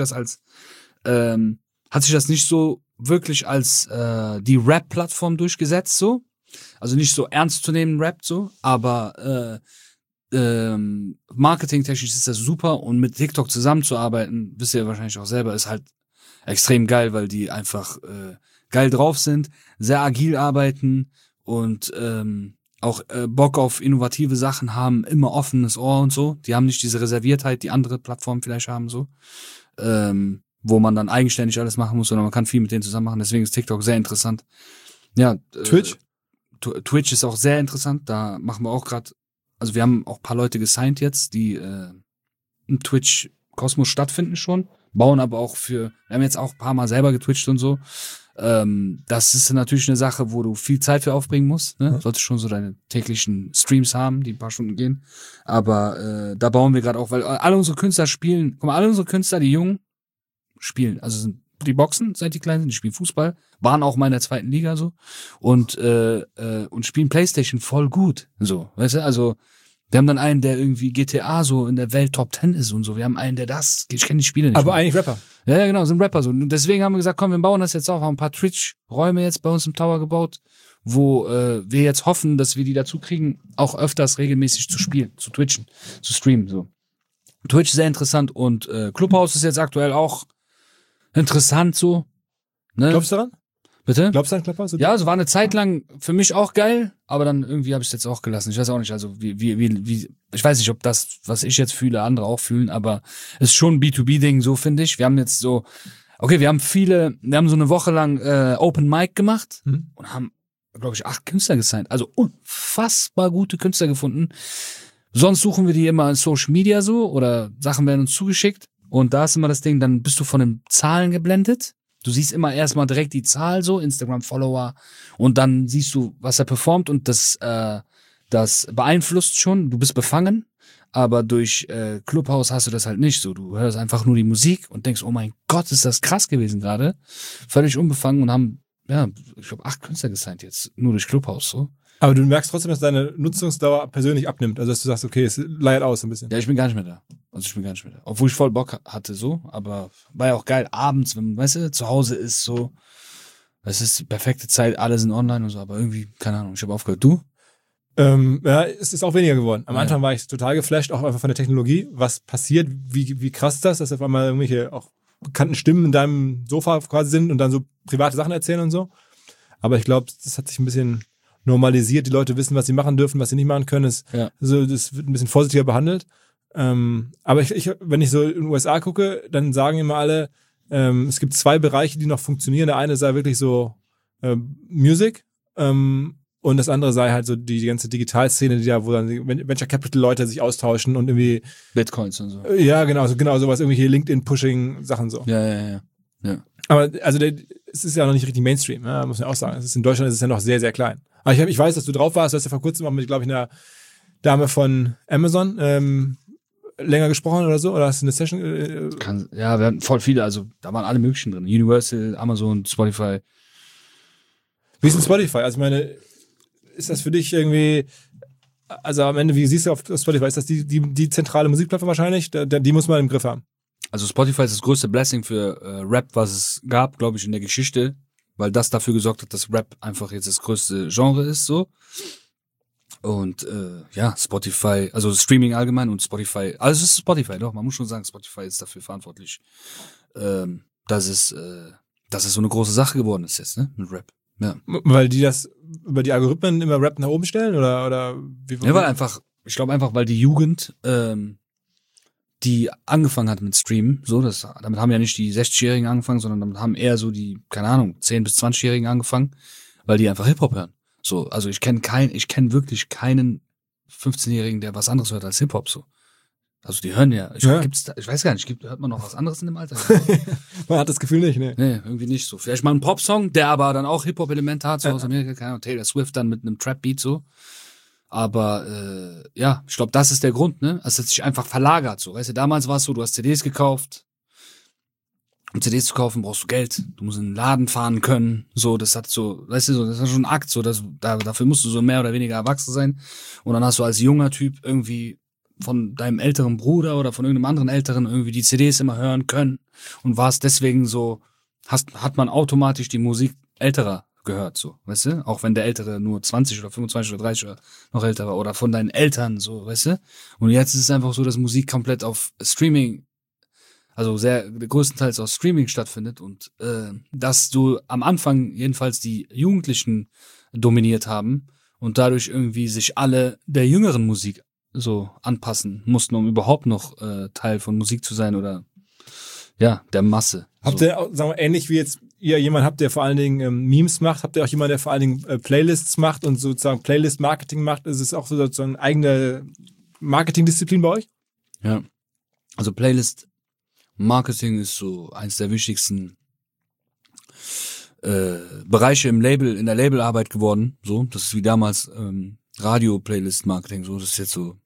das nicht so wirklich als die Rap-Plattform durchgesetzt, so. Also nicht so ernst zu nehmen Rap, so, aber marketingtechnisch ist das super und mit TikTok zusammenzuarbeiten, wisst ihr wahrscheinlich auch selber, ist halt extrem geil, weil die einfach geil drauf sind, sehr agil arbeiten und auch Bock auf innovative Sachen haben, immer offenes Ohr und so. Die haben nicht diese Reserviertheit, die andere Plattformen vielleicht haben, so. Wo man dann eigenständig alles machen muss, sondern man kann viel mit denen zusammen machen. Deswegen ist TikTok sehr interessant. Ja. Twitch? Twitch ist auch sehr interessant. Da machen wir auch gerade, also wir haben auch ein paar Leute gesigned jetzt, die im Twitch-Kosmos stattfinden schon, bauen aber auch wir haben jetzt auch ein paar Mal selber getwitcht und so. Das ist natürlich eine Sache, wo du viel Zeit für aufbringen musst. Ne? Solltest schon so deine täglichen Streams haben, die ein paar Stunden gehen. Aber da bauen wir gerade auch, weil alle unsere Künstler spielen, guck mal, alle unsere Künstler, die Jungen, spielen. Also sind die Boxen, seit die klein sind, die spielen Fußball, waren auch mal in der 2. Liga so und spielen PlayStation voll gut. So, weißt du, also wir haben dann einen, der irgendwie GTA so in der Welt Top 10 ist und so. Wir haben einen, der ich kenne die Spiele nicht. Aber mehr. eigentlich Rapper. Ja, genau, sind Rapper so. Und deswegen haben wir gesagt, komm, wir bauen das jetzt auch. Haben ein paar Twitch-Räume jetzt bei uns im Tower gebaut, wo wir jetzt hoffen, dass wir die dazu kriegen, auch öfters regelmäßig zu spielen, zu twitchen, zu streamen. So. Twitch sehr interessant und Clubhouse ist jetzt aktuell auch interessant so. Ne? Glaubst du daran? Bitte? Glaubst du an Clubhouse? Ja, also war eine Zeit lang für mich auch geil, aber dann irgendwie habe ich es jetzt auch gelassen. Ich weiß auch nicht, also wie ich weiß nicht, ob das, was ich jetzt fühle, andere auch fühlen, aber es ist schon ein B2B-Ding, so finde ich. Wir haben jetzt so, okay, wir haben so eine Woche lang Open Mic gemacht und haben, glaube ich, 8 Künstler gesigned. Also unfassbar gute Künstler gefunden. Sonst suchen wir die immer in Social Media so oder Sachen werden uns zugeschickt und da ist immer das Ding, dann bist du von den Zahlen geblendet. Du siehst immer erstmal direkt die Zahl so, Instagram-Follower und dann siehst du, was er performt und das beeinflusst schon, du bist befangen, aber durch Clubhouse hast du das halt nicht so. Du hörst einfach nur die Musik und denkst, oh mein Gott, ist das krass gewesen gerade. Völlig unbefangen und haben, ja, ich glaube 8 Künstler gesigned jetzt, nur durch Clubhouse so. Aber du merkst trotzdem, dass deine Nutzungsdauer persönlich abnimmt. Also dass du sagst, okay, es leiert aus ein bisschen. Ja, ich bin gar nicht mehr da. Obwohl ich voll Bock hatte so, aber war ja auch geil abends, wenn man, weißt du, zu Hause ist so, es ist die perfekte Zeit, alle sind online und so, aber irgendwie, keine Ahnung, ich habe aufgehört. Du? Ja, es ist auch weniger geworden. Am Ja. Anfang war ich total geflasht, auch einfach von der Technologie. Was passiert, wie krass ist das, dass auf einmal irgendwelche auch bekannten Stimmen in deinem Sofa quasi sind und dann so private Sachen erzählen und so. Aber ich glaube, das hat sich ein bisschen normalisiert. Die Leute wissen, was sie machen dürfen, was sie nicht machen können. Also, das wird ein bisschen vorsichtiger behandelt. Aber wenn ich so in den USA gucke, dann sagen immer alle, es gibt 2 Bereiche, die noch funktionieren. Der eine sei wirklich so Music und das andere sei halt so die ganze Digitalszene, wo dann die Venture Capital Leute sich austauschen und irgendwie Bitcoins und so. Ja, genau sowas, irgendwelche LinkedIn-Pushing-Sachen so. Ja. Aber also es ist ja noch nicht richtig Mainstream, ja, muss man auch sagen. In Deutschland ist es ja noch sehr, sehr klein. Aber ich weiß, dass du drauf warst. Du hast ja vor kurzem auch mit, glaube ich, einer Dame von Amazon länger gesprochen oder so. Oder hast du eine Session? Ja, wir hatten voll viele. Also da waren alle möglichen drin. Universal, Amazon, Spotify. Wie ist denn Spotify? Also ich meine, ist das für dich irgendwie, also am Ende, wie siehst du auf Spotify? Ist das die zentrale Musikplattform wahrscheinlich? Die muss man im Griff haben. Also Spotify ist das größte Blessing für Rap, was es gab, glaube ich, in der Geschichte. Weil das dafür gesorgt hat, dass Rap einfach jetzt das größte Genre ist, so. Und ja, Spotify, also Streaming allgemein und Spotify, also es ist Spotify, doch, man muss schon sagen, Spotify ist dafür verantwortlich, dass es so eine große Sache geworden ist jetzt, ne, mit Rap. Ja. Weil die das über die Algorithmen immer Rap nach oben stellen oder wie? Ja, weil einfach, ich glaube einfach, weil die Jugend, die angefangen hat mit Streamen, so, damit haben ja nicht die 60-Jährigen angefangen, sondern damit haben eher so die, keine Ahnung, 10- bis 20-Jährigen angefangen, weil die einfach Hip-Hop hören. So, also ich kenne wirklich keinen 15-Jährigen, der was anderes hört als Hip-Hop, so. Also die hören ja, ich weiß gar nicht, hört man noch was anderes in dem Alter? Man hat das Gefühl nicht, ne? Nee, irgendwie nicht so. Vielleicht mal ein Popsong, der aber dann auch Hip-Hop-Elemente hat, so aus Amerika, keine Ahnung, Taylor Swift dann mit einem Trap-Beat, so. Aber ja, ich glaube, das ist der Grund, ne? Es hat sich einfach verlagert, so. Weißt du, damals war es so, du hast CDs gekauft. Um CDs zu kaufen, brauchst du Geld. Du musst in den Laden fahren können. So, das hat so, weißt du, so, das ist schon ein Akt, so, dafür musst du so mehr oder weniger erwachsen sein. Und dann hast du als junger Typ irgendwie von deinem älteren Bruder oder von irgendeinem anderen Älteren irgendwie die CDs immer hören können. Und warst deswegen so, hat man automatisch die Musik älterer gehört, so, weißt du? Auch wenn der Ältere nur 20 oder 25 oder 30 oder noch älter war oder von deinen Eltern, so, weißt du? Und jetzt ist es einfach so, dass Musik komplett auf Streaming, also größtenteils auf Streaming stattfindet und dass du am Anfang jedenfalls die Jugendlichen dominiert haben und dadurch irgendwie sich alle der jüngeren Musik so anpassen mussten, um überhaupt noch Teil von Musik zu sein oder ja, der Masse. Habt ihr, sagen wir, ähnlich wie jetzt ihr jemanden habt, der vor allen Dingen Memes macht, habt ihr auch jemanden, der vor allen Dingen Playlists macht und sozusagen Playlist-Marketing macht? Ist es auch sozusagen eigene Marketingdisziplin bei euch? Ja. Also Playlist-Marketing ist so eins der wichtigsten Bereiche in der Labelarbeit geworden. So, das ist wie damals Radio-Playlist-Marketing. So, das ist jetzt so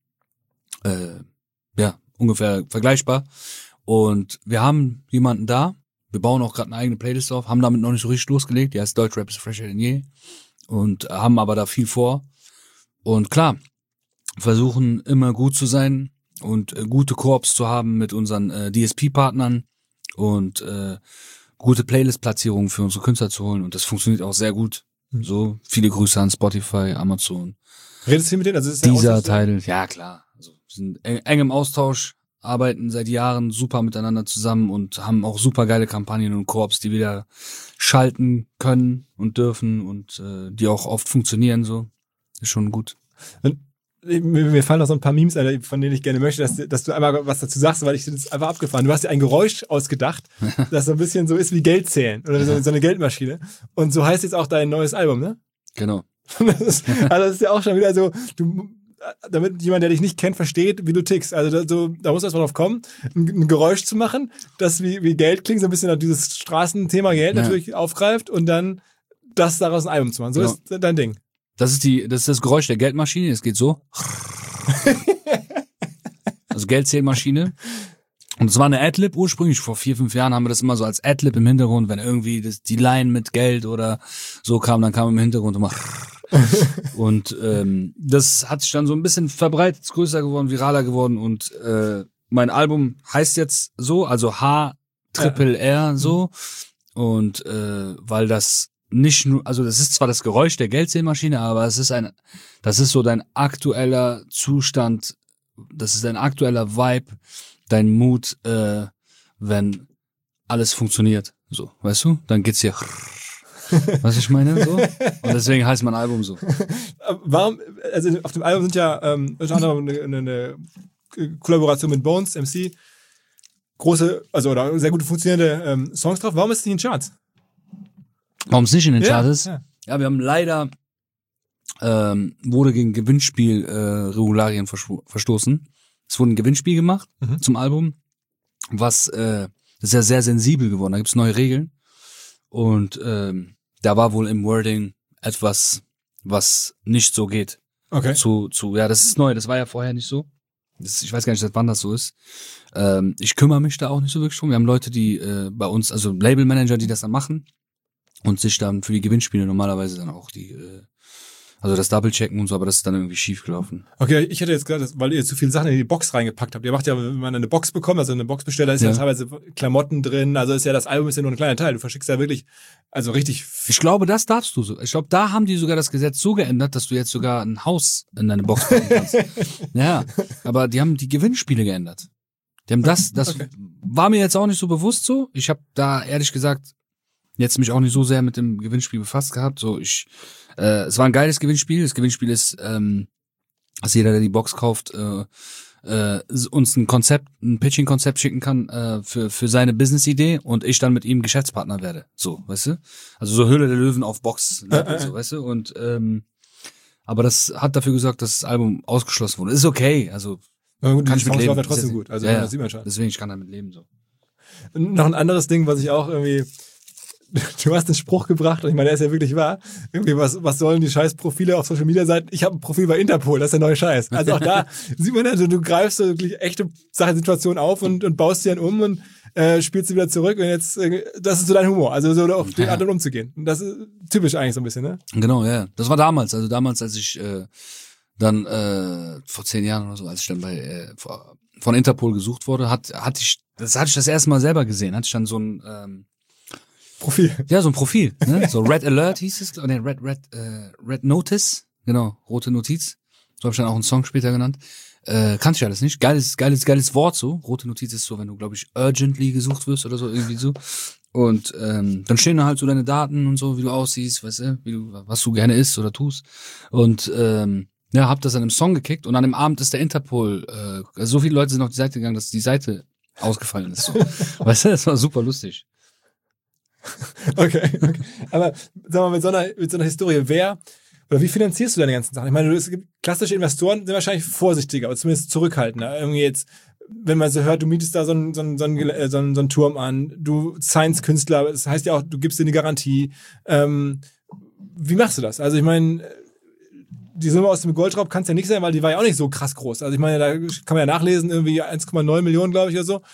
ungefähr vergleichbar. Und wir haben jemanden da. Wir bauen auch gerade eine eigene Playlist auf, haben damit noch nicht so richtig losgelegt. Die heißt Deutschrap ist fresher denn je. Und haben aber da viel vor. Und klar, versuchen immer gut zu sein und gute Koops zu haben mit unseren DSP-Partnern und gute Playlist-Platzierungen für unsere Künstler zu holen. Und das funktioniert auch sehr gut. So, viele Grüße an Spotify, Amazon. Redest du mit denen? Also ist dieser Teil, ja klar. Also wir sind eng im Austausch, arbeiten seit Jahren super miteinander zusammen und haben auch super geile Kampagnen und Koops, die wir schalten können und dürfen und die auch oft funktionieren. So, ist schon gut. Und mir fallen noch so ein paar Memes ein, von denen ich gerne möchte, dass du einmal was dazu sagst, weil ich finde es einfach abgefahren. Du hast dir ein Geräusch ausgedacht, das so ein bisschen so ist wie Geld zählen oder so eine Geldmaschine. Und so heißt jetzt auch dein neues Album, ne? Genau. Das ist ja auch schon wieder so, damit jemand, der dich nicht kennt, versteht, wie du tickst. Also da muss erstmal drauf kommen, ein Geräusch zu machen, das wie Geld klingt, so ein bisschen nach dieses Straßenthema Geld natürlich aufgreift und dann das daraus ein Album zu machen. So ist dein Ding. Das ist das Geräusch der Geldmaschine, es geht so. Also Geldzählmaschine. Und es war eine Adlib ursprünglich, vor 4-5 Jahren haben wir das immer so als Adlib im Hintergrund, wenn irgendwie die Line mit Geld oder so kam, dann kam im Hintergrund immer. Und das hat sich dann so ein bisschen verbreitet, ist größer geworden, viraler geworden und mein Album heißt jetzt so, also H-Triple-R so und weil das nicht nur, also das ist zwar das Geräusch der Geldzählmaschine, aber das ist so dein aktueller Zustand, das ist dein aktueller Vibe, dein Mood, wenn alles funktioniert, so, weißt du? Dann geht's hier, was ich meine, so. Und deswegen heißt mein Album so. Warum, also auf dem Album sind ja unter anderem eine Kollaboration mit Bones, MC, große, also oder sehr gute funktionierende Songs drauf. Warum ist es nicht in den Charts? Warum es nicht in den Charts ist? Ja. Ja, wir haben leider wurde gegen Gewinnspielregularien verstoßen. Es wurde ein Gewinnspiel gemacht zum Album, was das ist ja sehr sensibel geworden. Da gibt's neue Regeln und da war wohl im Wording etwas, was nicht so geht. Okay. Ja, das ist neu. Das war ja vorher nicht so. Ich weiß gar nicht, seit wann das so ist. Ich kümmere mich da auch nicht so wirklich drum. Wir haben Leute, die bei uns, also Labelmanager, die das dann machen und sich dann für die Gewinnspiele normalerweise dann auch also das Double-Checken und so, aber das ist dann irgendwie schief gelaufen. Okay, ich hätte jetzt gerade, weil ihr zu viele Sachen in die Box reingepackt habt. Ihr macht ja, wenn man eine Box bekommt, also eine Boxbesteller, ist ja teilweise Klamotten drin, also ist ja das Album ist ja nur ein kleiner Teil. Du verschickst ja wirklich, also richtig. Ich glaube, das darfst du so. Ich glaube, da haben die sogar das Gesetz so geändert, dass du jetzt sogar ein Haus in deine Box packen kannst. Ja, aber die haben die Gewinnspiele geändert. Die haben das war mir jetzt auch nicht so bewusst so. Ich habe da ehrlich gesagt jetzt mich auch nicht so sehr mit dem Gewinnspiel befasst gehabt. So, es war ein geiles Gewinnspiel. Das Gewinnspiel ist, dass jeder, der die Box kauft, uns ein Pitching-Konzept schicken kann für seine Business-Idee und ich dann mit ihm Geschäftspartner werde. So, weißt du? Also so Höhle der Löwen auf Box, so, weißt du? Und aber das hat dafür gesorgt, dass das Album ausgeschlossen wurde. Ist okay, also kann ich mit leben. Ja trotzdem gut. Also das sieht man schon. Deswegen, ich kann damit leben. So. Noch ein anderes Ding, was ich auch irgendwie. Du hast einen Spruch gebracht und ich meine, der ist ja wirklich wahr. Irgendwie, was sollen die scheiß Profile auf Social Media sein? Ich habe ein Profil bei Interpol, das ist der neue Scheiß. Also auch da sieht man, also du greifst so wirklich echte Situationen auf und baust sie dann um und spielst sie wieder zurück und jetzt, das ist so dein Humor, also so auf den anderen umzugehen. Und das ist typisch eigentlich so ein bisschen, ne? Genau, ja. Das war damals, als ich dann vor 10 Jahren oder so, als ich dann von Interpol gesucht wurde, hatte ich das erste Mal selber gesehen, hatte ich dann so ein Profil. Ja, so ein Profil, ne? So Red Alert hieß es, ne, Red Notice, genau, rote Notiz. So habe ich dann auch einen Song später genannt. Kannte ich alles nicht. Geiles Wort so. Rote Notiz ist so, wenn du, glaube ich, urgently gesucht wirst oder so, irgendwie so. Und dann stehen da halt so deine Daten und so, wie du aussiehst, weißt du, was du gerne isst oder tust. Und hab das dann im Song gekickt und an dem Abend ist der Interpol, so viele Leute sind auf die Seite gegangen, dass die Seite ausgefallen ist. So. Weißt du, das war super lustig. Okay. Aber sagen wir mal, mit so einer Historie, wie finanzierst du deine ganzen Sachen? Ich meine, es gibt klassische Investoren, sind wahrscheinlich vorsichtiger, oder zumindest zurückhaltender. Irgendwie jetzt, wenn man so hört, du mietest da so einen Turm an, du signst Künstler, das heißt ja auch, du gibst dir eine Garantie. Wie machst du das? Also ich meine, die Summe aus dem Goldraub kann es ja nicht sein, weil die war ja auch nicht so krass groß. Also ich meine, da kann man ja nachlesen, irgendwie 1,9 Millionen, glaube ich, oder so.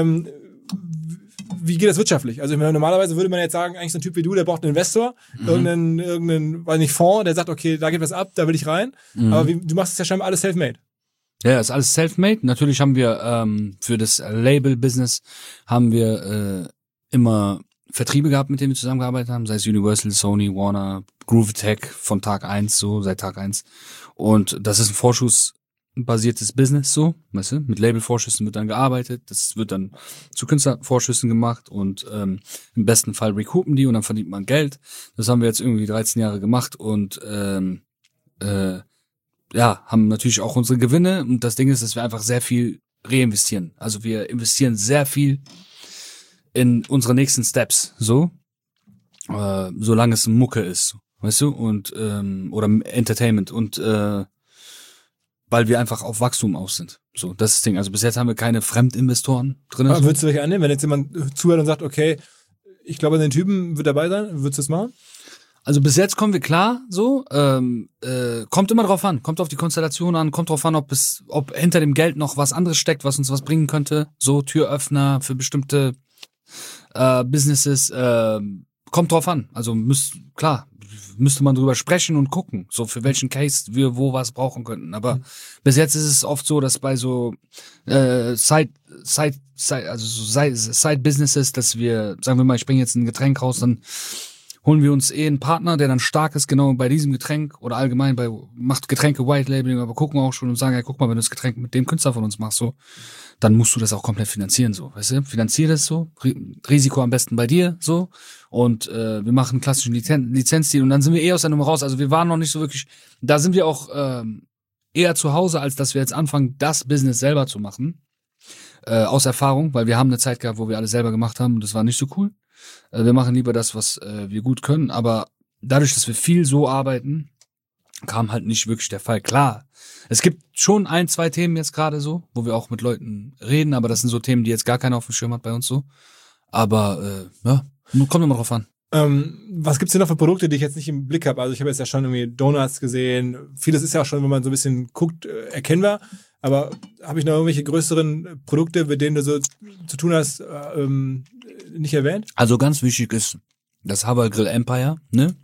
Wie geht das wirtschaftlich? Also ich meine, normalerweise würde man jetzt sagen, eigentlich so ein Typ wie du, der braucht einen Investor, irgendeinen, weiß nicht, Fonds, der sagt, okay, da geht was ab, da will ich rein. Aber du machst es ja scheinbar alles self-made. Ja, ist alles self-made. Natürlich haben wir für das Label-Business haben wir immer Vertriebe gehabt, mit denen wir zusammengearbeitet haben, sei es Universal, Sony, Warner, Groove Tech von Tag 1, so seit Tag 1. Und das ist ein vorschussbasiertes Business, so, weißt du, mit Label-Vorschüssen wird dann gearbeitet, das wird dann zu Künstlervorschüssen gemacht und im besten Fall recoupen die und dann verdient man Geld. Das haben wir jetzt irgendwie 13 Jahre gemacht und haben natürlich auch unsere Gewinne und das Ding ist, dass wir einfach sehr viel reinvestieren. Also wir investieren sehr viel in unsere nächsten Steps, so, solange es Mucke ist, weißt du, und oder Entertainment und weil wir einfach auf Wachstum aus sind. So, das ist das Ding. Also bis jetzt haben wir keine Fremdinvestoren drin. Aber würdest du welche annehmen, wenn jetzt jemand zuhört und sagt, okay, ich glaube, den Typen wird dabei sein, würdest du das machen? Also bis jetzt kommen wir klar, so, kommt immer drauf an, kommt auf die Konstellation an, kommt drauf an, ob hinter dem Geld noch was anderes steckt, was uns was bringen könnte, so Türöffner für bestimmte Businesses, kommt drauf an. Also müsste man drüber sprechen und gucken, so für welchen Case wir wo was brauchen könnten. Aber bis jetzt ist es oft so, dass bei so Side-Businesses, dass wir, sagen wir mal, ich bringe jetzt ein Getränk raus, dann holen wir uns einen Partner, der dann stark ist, genau bei diesem Getränk oder allgemein macht Getränke White Labeling, aber gucken auch schon und sagen, ja, guck mal, wenn du das Getränk mit dem Künstler von uns machst, so, dann musst du das auch komplett finanzieren, so, weißt du? Finanzier das so, Risiko am besten bei dir, so, und wir machen einen klassischen Lizenzdeal und dann sind wir aus der Nummer raus. Also wir waren noch nicht so wirklich, da sind wir auch eher zu Hause, als dass wir jetzt anfangen, das Business selber zu machen, aus Erfahrung, weil wir haben eine Zeit gehabt, wo wir alles selber gemacht haben und das war nicht so cool. Wir machen lieber das, was wir gut können, aber dadurch, dass wir viel so arbeiten, kam halt nicht wirklich der Fall. Klar, es gibt schon 1, 2 Themen jetzt gerade so, wo wir auch mit Leuten reden, aber das sind so Themen, die jetzt gar keiner auf dem Schirm hat bei uns so. Aber kommt immer drauf an. Was gibt's denn noch für Produkte, die ich jetzt nicht im Blick habe? Also ich habe jetzt ja schon irgendwie Donuts gesehen. Vieles ist ja auch schon, wenn man so ein bisschen guckt, erkennbar. Aber habe ich noch irgendwelche größeren Produkte, mit denen du so zu tun hast, nicht erwähnt? Also ganz wichtig ist das Haval Grill Empire, ne?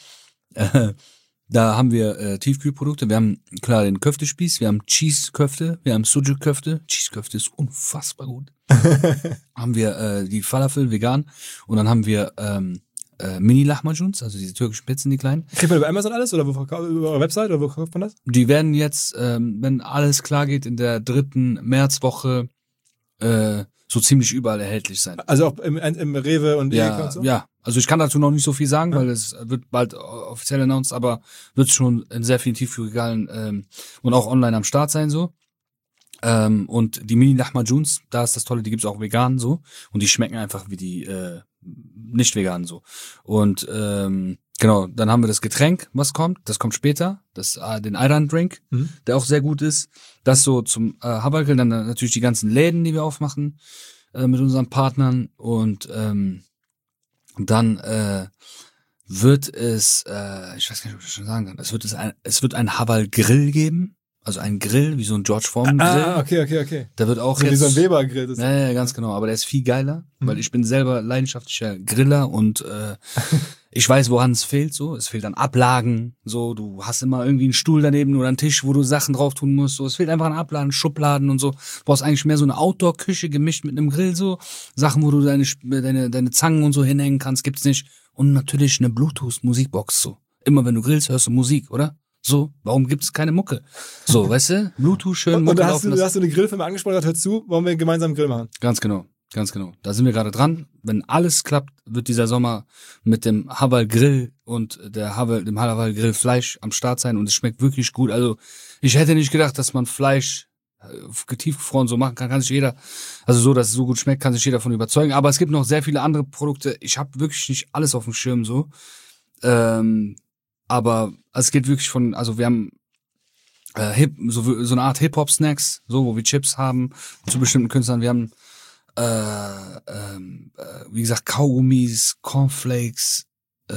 Da haben wir Tiefkühlprodukte. Wir haben klar den Köftespieß, wir haben Cheese-Köfte, wir haben Sujuk-Köfte. Cheese-Köfte ist unfassbar gut. Haben wir die Falafel vegan und dann haben wir Mini-Lahmajuns, also diese türkischen Pizzen, die kleinen. Kriegt man über Amazon alles oder über eure Website oder wo kauft man das? Die werden jetzt, wenn alles klar geht, in der 3. Märzwoche so ziemlich überall erhältlich sein. Also auch im Rewe und ja, und so? Ja, also ich kann dazu noch nicht so viel sagen, weil es wird bald offiziell announced, aber wird schon in sehr vielen Tiefkühlregalen und auch online am Start sein so. Und die Mini-Lahmajuns, da ist das Tolle, die gibt's auch vegan so und die schmecken einfach wie die nicht vegan so. Und genau, dann haben wir das Getränk, was kommt. Das kommt später. Das den Ayran Drink, der auch sehr gut ist. Das so zum Haval Grill. Dann natürlich die ganzen Läden, die wir aufmachen mit unseren Partnern. Und dann wird es, ich weiß gar nicht, ob ich das schon sagen kann, es wird ein Haval Grill geben. Also ein Grill, wie so ein George Foreman Grill. Okay. Da wird auch so jetzt, wie so ein Weber Grill. Ja, ganz genau. Aber der ist viel geiler, weil ich bin selber leidenschaftlicher Griller und ich weiß, woran es fehlt. So, es fehlt an Ablagen. So, du hast immer irgendwie einen Stuhl daneben oder einen Tisch, wo du Sachen drauf tun musst. So, es fehlt einfach an Ablagen, Schubladen und so. Du brauchst eigentlich mehr so eine Outdoor-Küche gemischt mit einem Grill. So Sachen, wo du deine Zangen und so hinhängen kannst, gibt's nicht. Und natürlich eine Bluetooth-Musikbox. So, immer wenn du grillst, hörst du Musik, oder? So, warum gibt's keine Mucke? So, weißt du? Bluetooth schön, Mucke und da laufen. hast du eine Grillfirma angesprochen, hör zu, wollen wir gemeinsam einen Grill machen? Ganz genau. Da sind wir gerade dran. Wenn alles klappt, wird dieser Sommer mit dem Haval Grill und dem Haval Grill Fleisch am Start sein und es schmeckt wirklich gut. Also, ich hätte nicht gedacht, dass man Fleisch tiefgefroren so machen kann sich jeder, also so, dass es so gut schmeckt, kann sich jeder davon überzeugen. Aber es gibt noch sehr viele andere Produkte. Ich habe wirklich nicht alles auf dem Schirm so. Aber also es geht wirklich von, also wir haben so eine Art Hip-Hop-Snacks, so, wo wir Chips haben zu bestimmten Künstlern. Wir haben wie gesagt, Kaugummis, Cornflakes,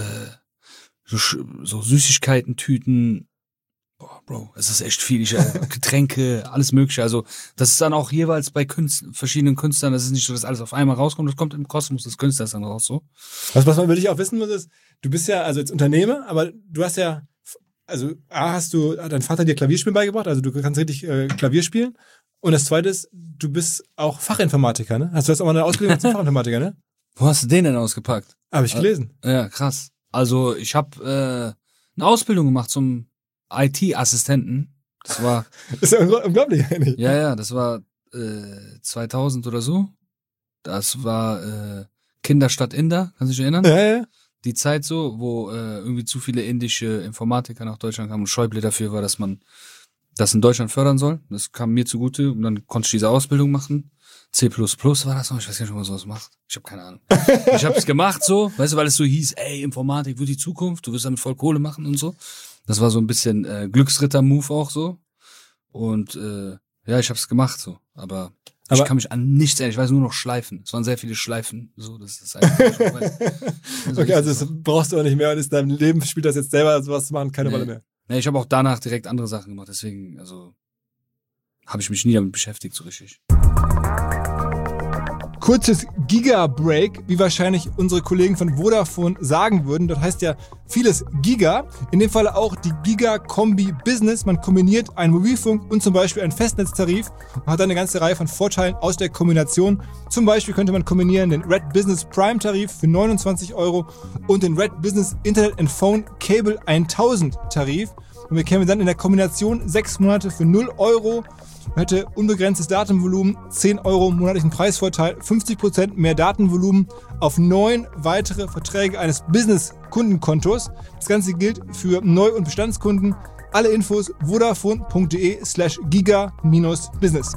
so Süßigkeiten-Tüten. Boah, Bro, es ist echt viel. Getränke, alles mögliche. Also das ist dann auch jeweils bei verschiedenen Künstlern. Das ist nicht so, dass alles auf einmal rauskommt. Das kommt im Kosmos des Künstlers dann raus so. Was man wirklich auch wissen muss, ist, du bist ja also jetzt Unternehmer, aber du hast ja, also hat dein Vater dir Klavierspielen beigebracht? Also du kannst richtig Klavier spielen. Und das Zweite ist, du bist auch Fachinformatiker, ne? Hast du jetzt auch mal eine Ausbildung zum Fachinformatiker, ne? Wo hast du den denn ausgepackt? Habe ich gelesen. Ja, krass. Also ich habe eine Ausbildung gemacht zum IT-Assistenten. Das war... Das ist ja unglaublich eigentlich. Ja, das war 2000 oder so. Das war Kinderstadt Inder, kannst du dich erinnern? Ja. Die Zeit so, wo irgendwie zu viele indische Informatiker nach Deutschland kamen und Schäuble dafür war, dass man das in Deutschland fördern soll. Das kam mir zugute und dann konnte ich diese Ausbildung machen. C++ war das noch? Ich weiß gar nicht, ob man sowas macht. Ich habe keine Ahnung. Ich habe es gemacht so, weißt du, weil es so hieß, ey, Informatik wird die Zukunft, du wirst damit voll Kohle machen und so. Das war so ein bisschen Glücksritter-Move auch so. Und ja, ich habe es gemacht so. Aber ich kann mich an nichts erinnern. Ich weiß nur noch Schleifen. Es waren sehr viele Schleifen. So, das ist eigentlich okay, also das brauchst du auch nicht mehr und in deinem Leben spielt das jetzt selber sowas zu machen keine Rolle mehr. Nee, ich habe auch danach direkt andere Sachen gemacht, deswegen, also habe ich mich nie damit beschäftigt, so richtig. Kurzes Giga-Break, wie wahrscheinlich unsere Kollegen von Vodafone sagen würden. Dort heißt ja vieles Giga. In dem Fall auch die Giga-Kombi Business. Man kombiniert einen Mobilfunk und zum Beispiel einen Festnetztarif und hat dann eine ganze Reihe von Vorteilen aus der Kombination. Zum Beispiel könnte man kombinieren den Red Business Prime Tarif für 29 € und den Red Business Internet and Phone Cable 1000 Tarif. Und wir kämen dann in der Kombination 6 Monate für 0 €. Man hätte unbegrenztes Datenvolumen, 10 € monatlichen Preisvorteil, 50% mehr Datenvolumen auf 9 weitere Verträge eines Business-Kundenkontos. Das Ganze gilt für Neu- und Bestandskunden. Alle Infos vodafone.de/giga-business.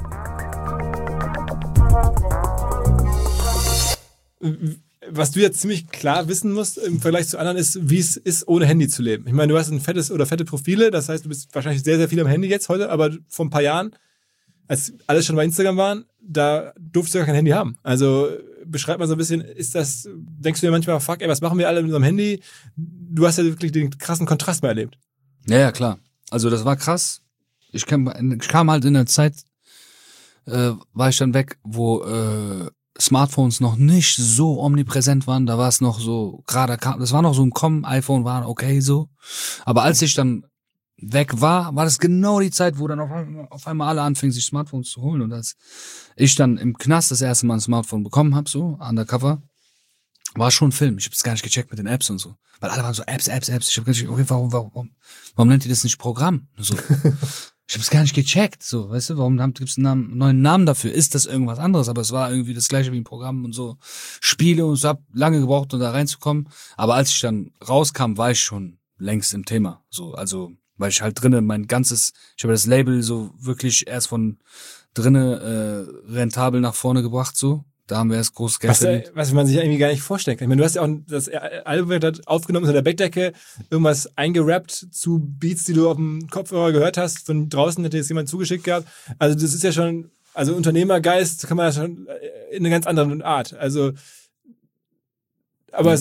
Was du jetzt ziemlich klar wissen musst im Vergleich zu anderen ist, wie es ist, ohne Handy zu leben. Ich meine, du hast ein fette Profile, das heißt, du bist wahrscheinlich sehr, sehr viel am Handy jetzt heute, aber vor ein paar Jahren, als alles schon bei Instagram waren, da durftest du gar kein Handy haben. Also beschreib mal so ein bisschen, denkst du dir manchmal, fuck, ey, was machen wir alle mit unserem Handy? Du hast ja wirklich den krassen Kontrast mal erlebt. Ja, klar. Also das war krass. Ich kam halt in der Zeit, war ich dann weg, wo Smartphones noch nicht so omnipräsent waren. Da war es noch so, das war noch so ein Kommen, iPhone war okay so. Aber als ich dann weg war das genau die Zeit, wo dann auf einmal alle anfingen, sich Smartphones zu holen. Und als ich dann im Knast das erste Mal ein Smartphone bekommen habe, so undercover, war schon ein Film. Ich habe es gar nicht gecheckt mit den Apps und so. Weil alle waren so Apps. Ich habe gar nicht, okay, warum nennt ihr das nicht Programm? So. Ich habe es gar nicht gecheckt, so, weißt du, warum gibt's einen neuen Namen dafür? Ist das irgendwas anderes? Aber es war irgendwie das gleiche wie ein Programm und so Spiele und so, hab lange gebraucht, um da reinzukommen. Aber als ich dann rauskam, war ich schon längst im Thema, so, also, weil ich halt drinnen ich habe das Label so wirklich erst von drinnen rentabel nach vorne gebracht, so. Da haben wir erst großes Geld verdient. Was man sich irgendwie gar nicht vorstellen kann. Ich meine, du hast ja auch das Album aufgenommen unter der Bettdecke, irgendwas eingerappt zu Beats, die du auf dem Kopfhörer gehört hast. Von draußen hätte jetzt jemand zugeschickt gehabt. Also das ist ja schon, also Unternehmergeist kann man ja schon in eine ganz andere Art. Also, aber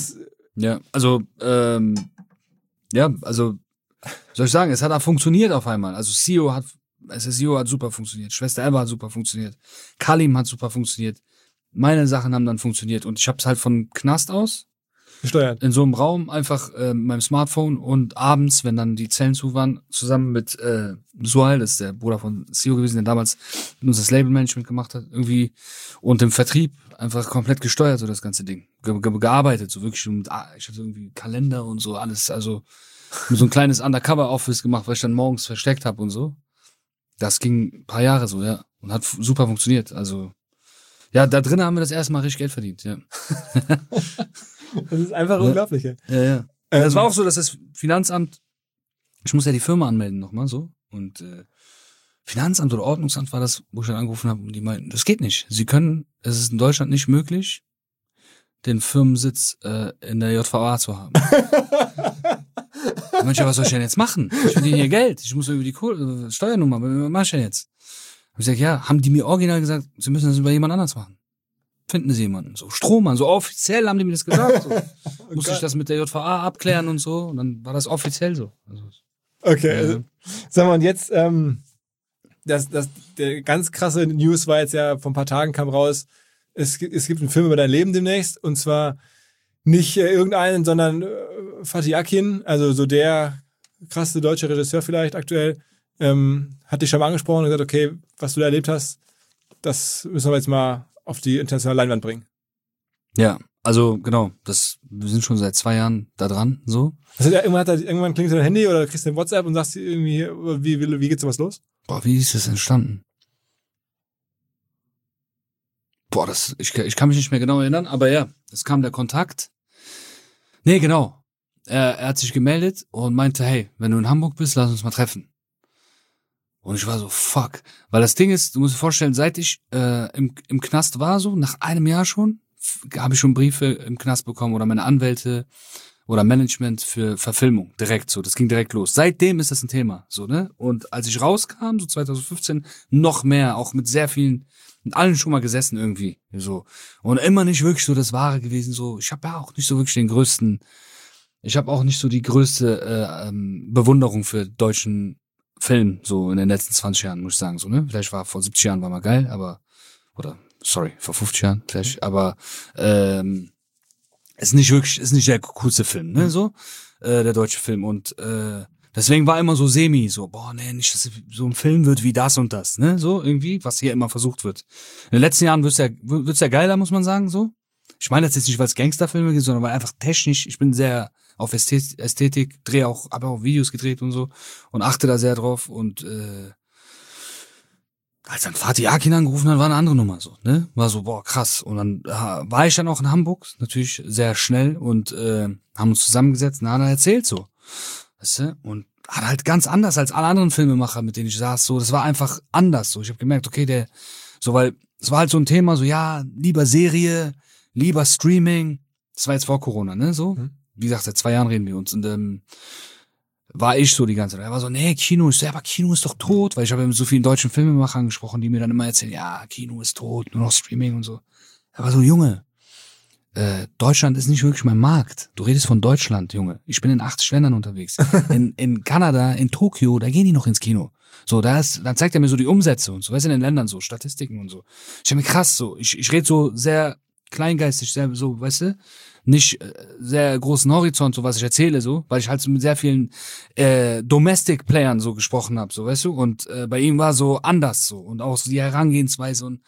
soll ich sagen, es hat auch funktioniert auf einmal. Also SEO hat super funktioniert. Schwester Eva hat super funktioniert. Kalim hat super funktioniert. Meine Sachen haben dann funktioniert und ich habe es halt von Knast aus gesteuert. In so einem Raum einfach mit meinem Smartphone und abends, wenn dann die Zellen zu waren, zusammen mit Suhail, das ist der Bruder von CEO gewesen, der damals mit uns das Labelmanagement gemacht hat, irgendwie und im Vertrieb einfach komplett gesteuert, so das ganze Ding. Gearbeitet, so wirklich ich hatte irgendwie Kalender und so alles, also mit so ein kleines Undercover-Office gemacht, weil ich dann morgens versteckt habe und so. Das ging ein paar Jahre so, ja, und hat super funktioniert, also ja, da drinnen haben wir das erste Mal richtig Geld verdient, ja. Das ist einfach unglaublich. Ja. Das war auch so, dass das Finanzamt, ich muss ja die Firma anmelden nochmal so und Finanzamt oder Ordnungsamt war das, wo ich dann angerufen habe und die meinten, das geht nicht. Es ist in Deutschland nicht möglich, den Firmensitz in der JVA zu haben. Mensch, was soll ich denn jetzt machen? Ich verdiene hier Geld. Ich muss irgendwie die Steuernummer, was mach ich denn jetzt? Hab ich gesagt, ja, haben die mir original gesagt, sie müssen das über jemand anders machen. Finden sie jemanden. So Strohmann, so offiziell haben die mir das gesagt. So. Musste ich das mit der JVA abklären und so. Und dann war das offiziell so. Also, okay. Sag mal, und jetzt, der ganz krasse News war jetzt ja, vor ein paar Tagen kam raus, es gibt einen Film über dein Leben demnächst. Und zwar nicht irgendeinen, sondern Fatih Akin, also so der krasse deutsche Regisseur vielleicht aktuell, hat dich schon mal angesprochen und gesagt, okay, was du da erlebt hast, das müssen wir jetzt mal auf die internationale Leinwand bringen. Ja, also genau, wir sind schon seit 2 Jahren da dran, so. Also irgendwann klingelt dein Handy oder kriegst du ein WhatsApp und sagst irgendwie, wie geht's sowas los? Boah, wie ist das entstanden? Boah, ich kann mich nicht mehr genau erinnern, aber ja, es kam der Kontakt. Nee, genau. Er hat sich gemeldet und meinte, hey, wenn du in Hamburg bist, lass uns mal treffen. Und ich war so, fuck. Weil das Ding ist, du musst dir vorstellen, seit ich im Knast war, so nach einem Jahr schon, habe ich schon Briefe im Knast bekommen oder meine Anwälte oder Management für Verfilmung, direkt so. Das ging direkt los. Seitdem ist das ein Thema, so, ne? Und als ich rauskam, so 2015, noch mehr, auch mit sehr vielen, mit allen schon mal gesessen irgendwie, so. Und immer nicht wirklich so das Wahre gewesen, so. Ich habe ja auch nicht so wirklich ich habe auch nicht so die größte Bewunderung für deutschen Film, so in den letzten 20 Jahren, muss ich sagen, so, ne? Vielleicht vor 70 Jahren war mal geil, vor 50 Jahren vielleicht, aber ist nicht der coolste Film, ne, so, der deutsche Film und deswegen war immer so so, boah, nee, nicht, dass so ein Film wird wie das und das, ne, so irgendwie, was hier immer versucht wird. In den letzten Jahren wird's ja geiler, muss man sagen, so. Ich meine das jetzt nicht, weil es Gangsterfilme gibt, sondern weil einfach technisch, ich bin sehr auf Ästhetik, habe auch Videos gedreht und so und achte da sehr drauf und als dann Fatih Akin angerufen hat, war eine andere Nummer so, ne? War so, boah, krass. Und dann war ich dann auch in Hamburg, natürlich sehr schnell und haben uns zusammengesetzt und hat er erzählt so. Weißt du? Und hat halt ganz anders als alle anderen Filmemacher, mit denen ich saß, so, das war einfach anders so. Ich habe gemerkt, okay, weil es war halt so ein Thema, so, ja, lieber Serie, lieber Streaming. Das war jetzt vor Corona, ne, so. Wie gesagt, seit 2 Jahren reden wir uns und war ich so die ganze Zeit. Er war so, nee, Kino ist, aber Kino ist doch tot, weil ich habe mit so vielen deutschen Filmemachern gesprochen, die mir dann immer erzählen, ja, Kino ist tot, nur noch Streaming und so. Er war so, Junge, Deutschland ist nicht wirklich mein Markt. Du redest von Deutschland, Junge. Ich bin in 80 Ländern unterwegs. In Kanada, in Tokio, da gehen die noch ins Kino. So, dann zeigt er mir so die Umsätze und so, weißt du, in den Ländern so, Statistiken und so. Ich habe mir krass so, ich rede so sehr kleingeistig, sehr so, weißt du, nicht sehr großen Horizont, so was ich erzähle, so, weil ich halt so mit sehr vielen Domestic Playern so gesprochen habe, so, weißt du, und bei ihm war so anders so und auch so die Herangehensweise und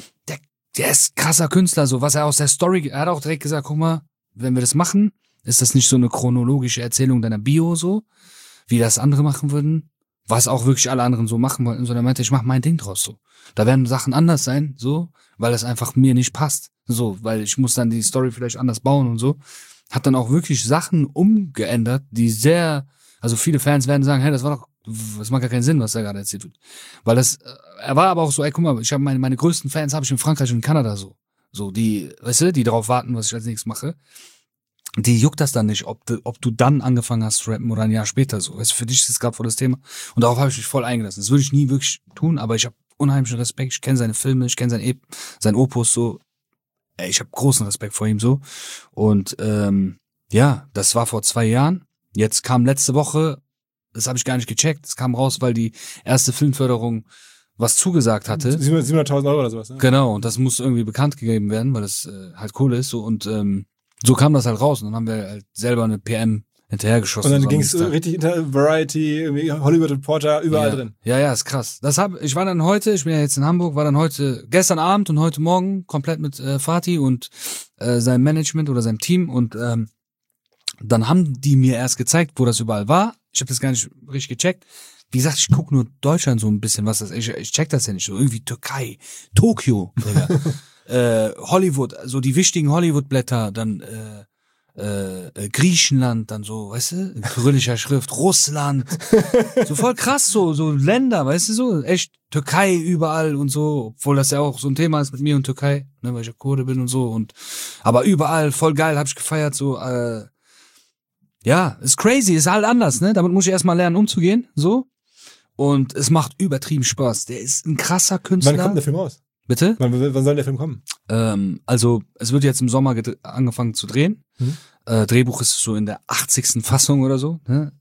der ist krasser Künstler, so, was er aus der Story, er hat auch direkt gesagt, guck mal, wenn wir das machen, ist das nicht so eine chronologische Erzählung deiner Bio, so, wie das andere machen würden, was auch wirklich alle anderen so machen wollten, sondern er meinte, ich mach mein Ding draus, so. Da werden Sachen anders sein, so, weil das einfach mir nicht passt. So, weil ich muss dann die Story vielleicht anders bauen und so. Hat dann auch wirklich Sachen umgeändert, die also viele Fans werden sagen, hey, das macht gar keinen Sinn, was da gerade erzählt wird. Weil er war aber auch so, ey, guck mal, ich habe meine größten Fans habe ich in Frankreich und in Kanada so. So, die, weißt du, die darauf warten, was ich als nächstes mache. Die juckt das dann nicht, ob du dann angefangen hast zu rappen oder ein Jahr später so. Weißt du, für dich ist es gerade voll das Thema. Und darauf habe ich mich voll eingelassen. Das würde ich nie wirklich tun, aber ich habe unheimlichen Respekt. Ich kenne seine Filme, ich kenne sein Opus so. Ich habe großen Respekt vor ihm so. Und ja, das war vor 2 Jahren. Jetzt kam letzte Woche, das habe ich gar nicht gecheckt, es kam raus, weil die erste Filmförderung was zugesagt hatte. 700.000 Euro oder sowas, ne? Genau, und das muss irgendwie bekannt gegeben werden, weil das halt Kohle ist so. Und so kam das halt raus. Und dann haben wir halt selber eine PM hinterhergeschossen. Und dann ging es richtig Variety, irgendwie Hollywood Reporter, überall drin. Ja, ist krass. Ich war dann heute, ich bin ja jetzt in Hamburg, war dann gestern Abend und heute Morgen komplett mit Fatih und seinem Management oder seinem Team und dann haben die mir erst gezeigt, wo das überall war. Ich habe das gar nicht richtig gecheckt. Wie gesagt, ich gucke nur Deutschland so ein bisschen, was das ist. Ich check das ja nicht so. Irgendwie Türkei, Tokio, Digga. Hollywood, so die wichtigen Hollywood-Blätter, dann Griechenland, dann so, weißt du, in kyrillischer Schrift, Russland, so voll krass, so Länder, weißt du, so, echt, Türkei überall und so, obwohl das ja auch so ein Thema ist mit mir und Türkei, ne, weil ich ja Kurde bin und so, aber überall, voll geil, hab ich gefeiert, so, ja, ist crazy, ist halt anders, ne, damit muss ich erstmal lernen umzugehen, so, und es macht übertrieben Spaß, der ist ein krasser Künstler. Wann kommt der Film raus? Bitte? Wann soll der Film kommen? Also, es wird jetzt im Sommer angefangen zu drehen. Drehbuch ist so in der 80. Fassung oder so. Ne?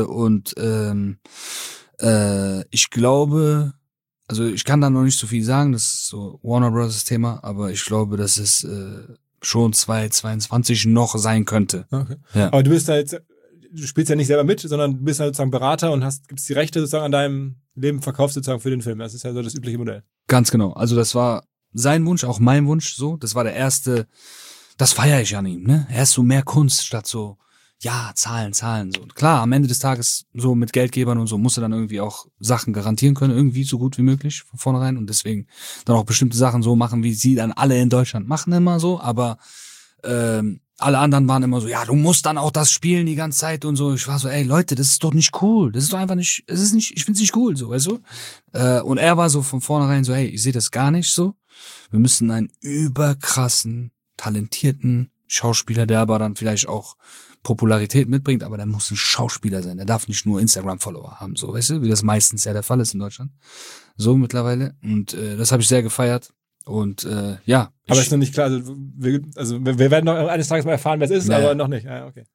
Ich glaube, also ich kann da noch nicht so viel sagen, das ist so Warner Bros. Thema, aber ich glaube, dass es schon 2022 noch sein könnte. Okay. Ja. Aber du spielst ja nicht selber mit, sondern du bist ja sozusagen Berater und gibt's die Rechte sozusagen an deinem Leben verkauft sozusagen für den Film. Das ist ja so das übliche Modell. Ganz genau. Also das war sein Wunsch, auch mein Wunsch so. Das war der erste, das feiere ich an ihm, ne? Er ist so mehr Kunst statt so, ja, Zahlen, so. Und klar, am Ende des Tages so mit Geldgebern und so musst du dann irgendwie auch Sachen garantieren können, irgendwie so gut wie möglich von vornherein und deswegen dann auch bestimmte Sachen so machen, wie sie dann alle in Deutschland machen immer so, aber alle anderen waren immer so, ja, du musst dann auch das spielen die ganze Zeit und so. Ich war so, ey, Leute, das ist doch nicht cool. Das ist doch einfach nicht, ich find's nicht cool, so, weißt du? Und er war so von vornherein so, hey, ich sehe das gar nicht so. Wir müssen einen überkrassen, talentierten Schauspieler, der aber dann vielleicht auch Popularität mitbringt, aber der muss ein Schauspieler sein. Der darf nicht nur Instagram-Follower haben, so, weißt du? Wie das meistens ja der Fall ist in Deutschland. So mittlerweile. Und das habe ich sehr gefeiert. Und ja. Aber ist noch nicht klar, also wir werden noch eines Tages mal erfahren, wer es ist, aber noch nicht. Ja, okay.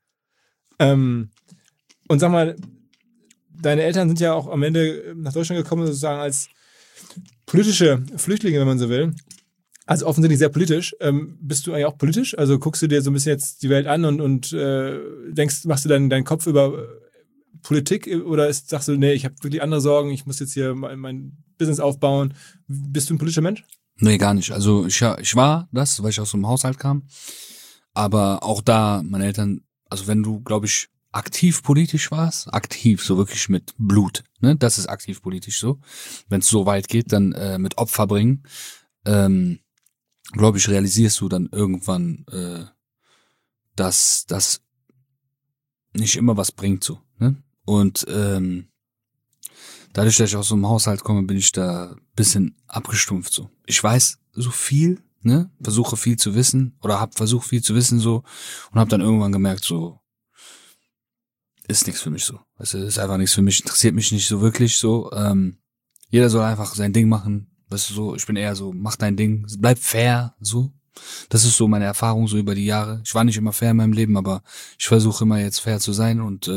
Und sag mal, deine Eltern sind ja auch am Ende nach Deutschland gekommen, sozusagen als politische Flüchtlinge, wenn man so will. Also offensichtlich sehr politisch. Bist du eigentlich auch politisch? Also guckst du dir so ein bisschen jetzt die Welt an und machst du deinen Kopf über Politik oder sagst du, nee, ich habe wirklich andere Sorgen, ich muss jetzt hier mein Business aufbauen. Bist du ein politischer Mensch? Nee, gar nicht. Also ich war das, weil ich aus so einem Haushalt kam. Aber auch da, meine Eltern, also wenn du, glaube ich, aktiv politisch warst, aktiv, so wirklich mit Blut, ne, das ist aktiv politisch so. Wenn es so weit geht, dann mit Opfer bringen, glaube ich, realisierst du dann irgendwann, dass das nicht immer was bringt so, ne? Und dadurch, dass ich aus so einem Haushalt komme, bin ich da ein bisschen abgestumpft so. Ich weiß so viel, ne? Versuche viel zu wissen oder habe versucht viel zu wissen so und habe dann irgendwann gemerkt so, ist nichts für mich so. Weißt du, ist einfach nichts für mich, interessiert mich nicht so wirklich so. Jeder soll einfach sein Ding machen. Weißt du, so, ich bin eher so, mach dein Ding, bleib fair, so. Das ist so meine Erfahrung so über die Jahre. Ich war nicht immer fair in meinem Leben, aber ich versuche immer jetzt fair zu sein und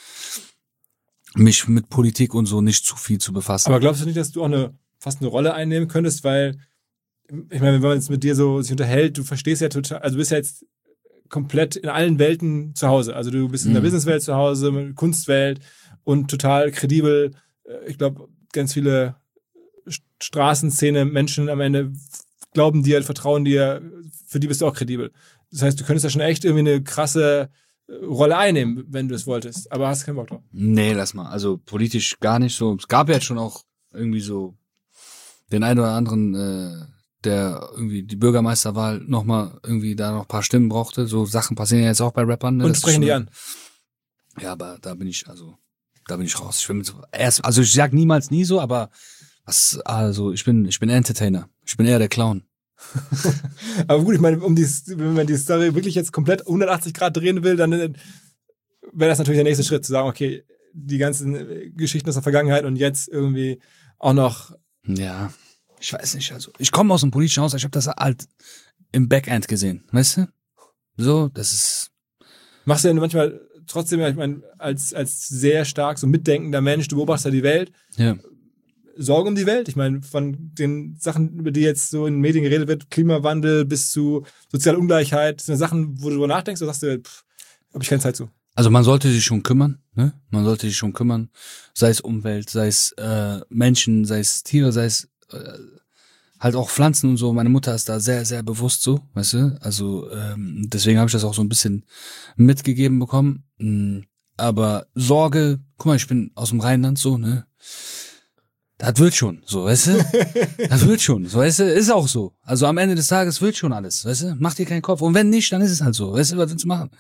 mich mit Politik und so nicht zu viel zu befassen. Aber glaubst du nicht, dass du auch fast eine Rolle einnehmen könntest, weil, ich meine, wenn man jetzt mit dir so sich unterhält, du verstehst ja total, also du bist ja jetzt komplett in allen Welten zu Hause. Also du bist in der Businesswelt zu Hause, Kunstwelt und total kredibel. Ich glaube, ganz viele Straßenszene, Menschen am Ende glauben dir, vertrauen dir, für die bist du auch kredibel. Das heißt, du könntest ja schon echt irgendwie eine krasse Rolle einnehmen, wenn du es wolltest, aber hast keinen Bock drauf. Nee, lass mal. Also politisch gar nicht so. Es gab ja jetzt schon auch irgendwie so den einen oder anderen, der irgendwie die Bürgermeisterwahl nochmal irgendwie da noch ein paar Stimmen brauchte. So Sachen passieren ja jetzt auch bei Rappern. Ne? Und sprechen die an. Ja, aber da bin ich raus. Ich bin also ich sag niemals nie so, aber ich bin Entertainer. Ich bin eher der Clown. Aber gut, ich meine, wenn man die Story wirklich jetzt komplett 180 Grad drehen will, dann wäre das natürlich der nächste Schritt, zu sagen, okay, die ganzen Geschichten aus der Vergangenheit und jetzt irgendwie auch noch. Ja, ich weiß nicht, also ich komme aus dem politischen Haus, ich habe das halt im Backend gesehen, weißt du? So, das ist. Machst du denn manchmal trotzdem, ich meine, als sehr stark so mitdenkender Mensch, du beobachtest ja die Welt. Ja. Sorge um die Welt. Ich meine, von den Sachen, über die jetzt so in den Medien geredet wird, Klimawandel bis zu soziale Ungleichheit, das sind Sachen, wo du drüber nachdenkst, oder sagst du, habe ich keine Zeit zu. Also man sollte sich schon kümmern, ne? Man sollte sich schon kümmern, sei es Umwelt, sei es Menschen, sei es Tiere, sei es halt auch Pflanzen und so. Meine Mutter ist da sehr, sehr bewusst so, weißt du? Also deswegen habe ich das auch so ein bisschen mitgegeben bekommen. Aber Sorge, guck mal, ich bin aus dem Rheinland so, ne? das wird schon, so, weißt du? Das wird schon, so, weißt du? Ist auch so. Also am Ende des Tages wird schon alles, weißt du? Mach dir keinen Kopf. Und wenn nicht, dann ist es halt so, weißt du? Was willst du machen?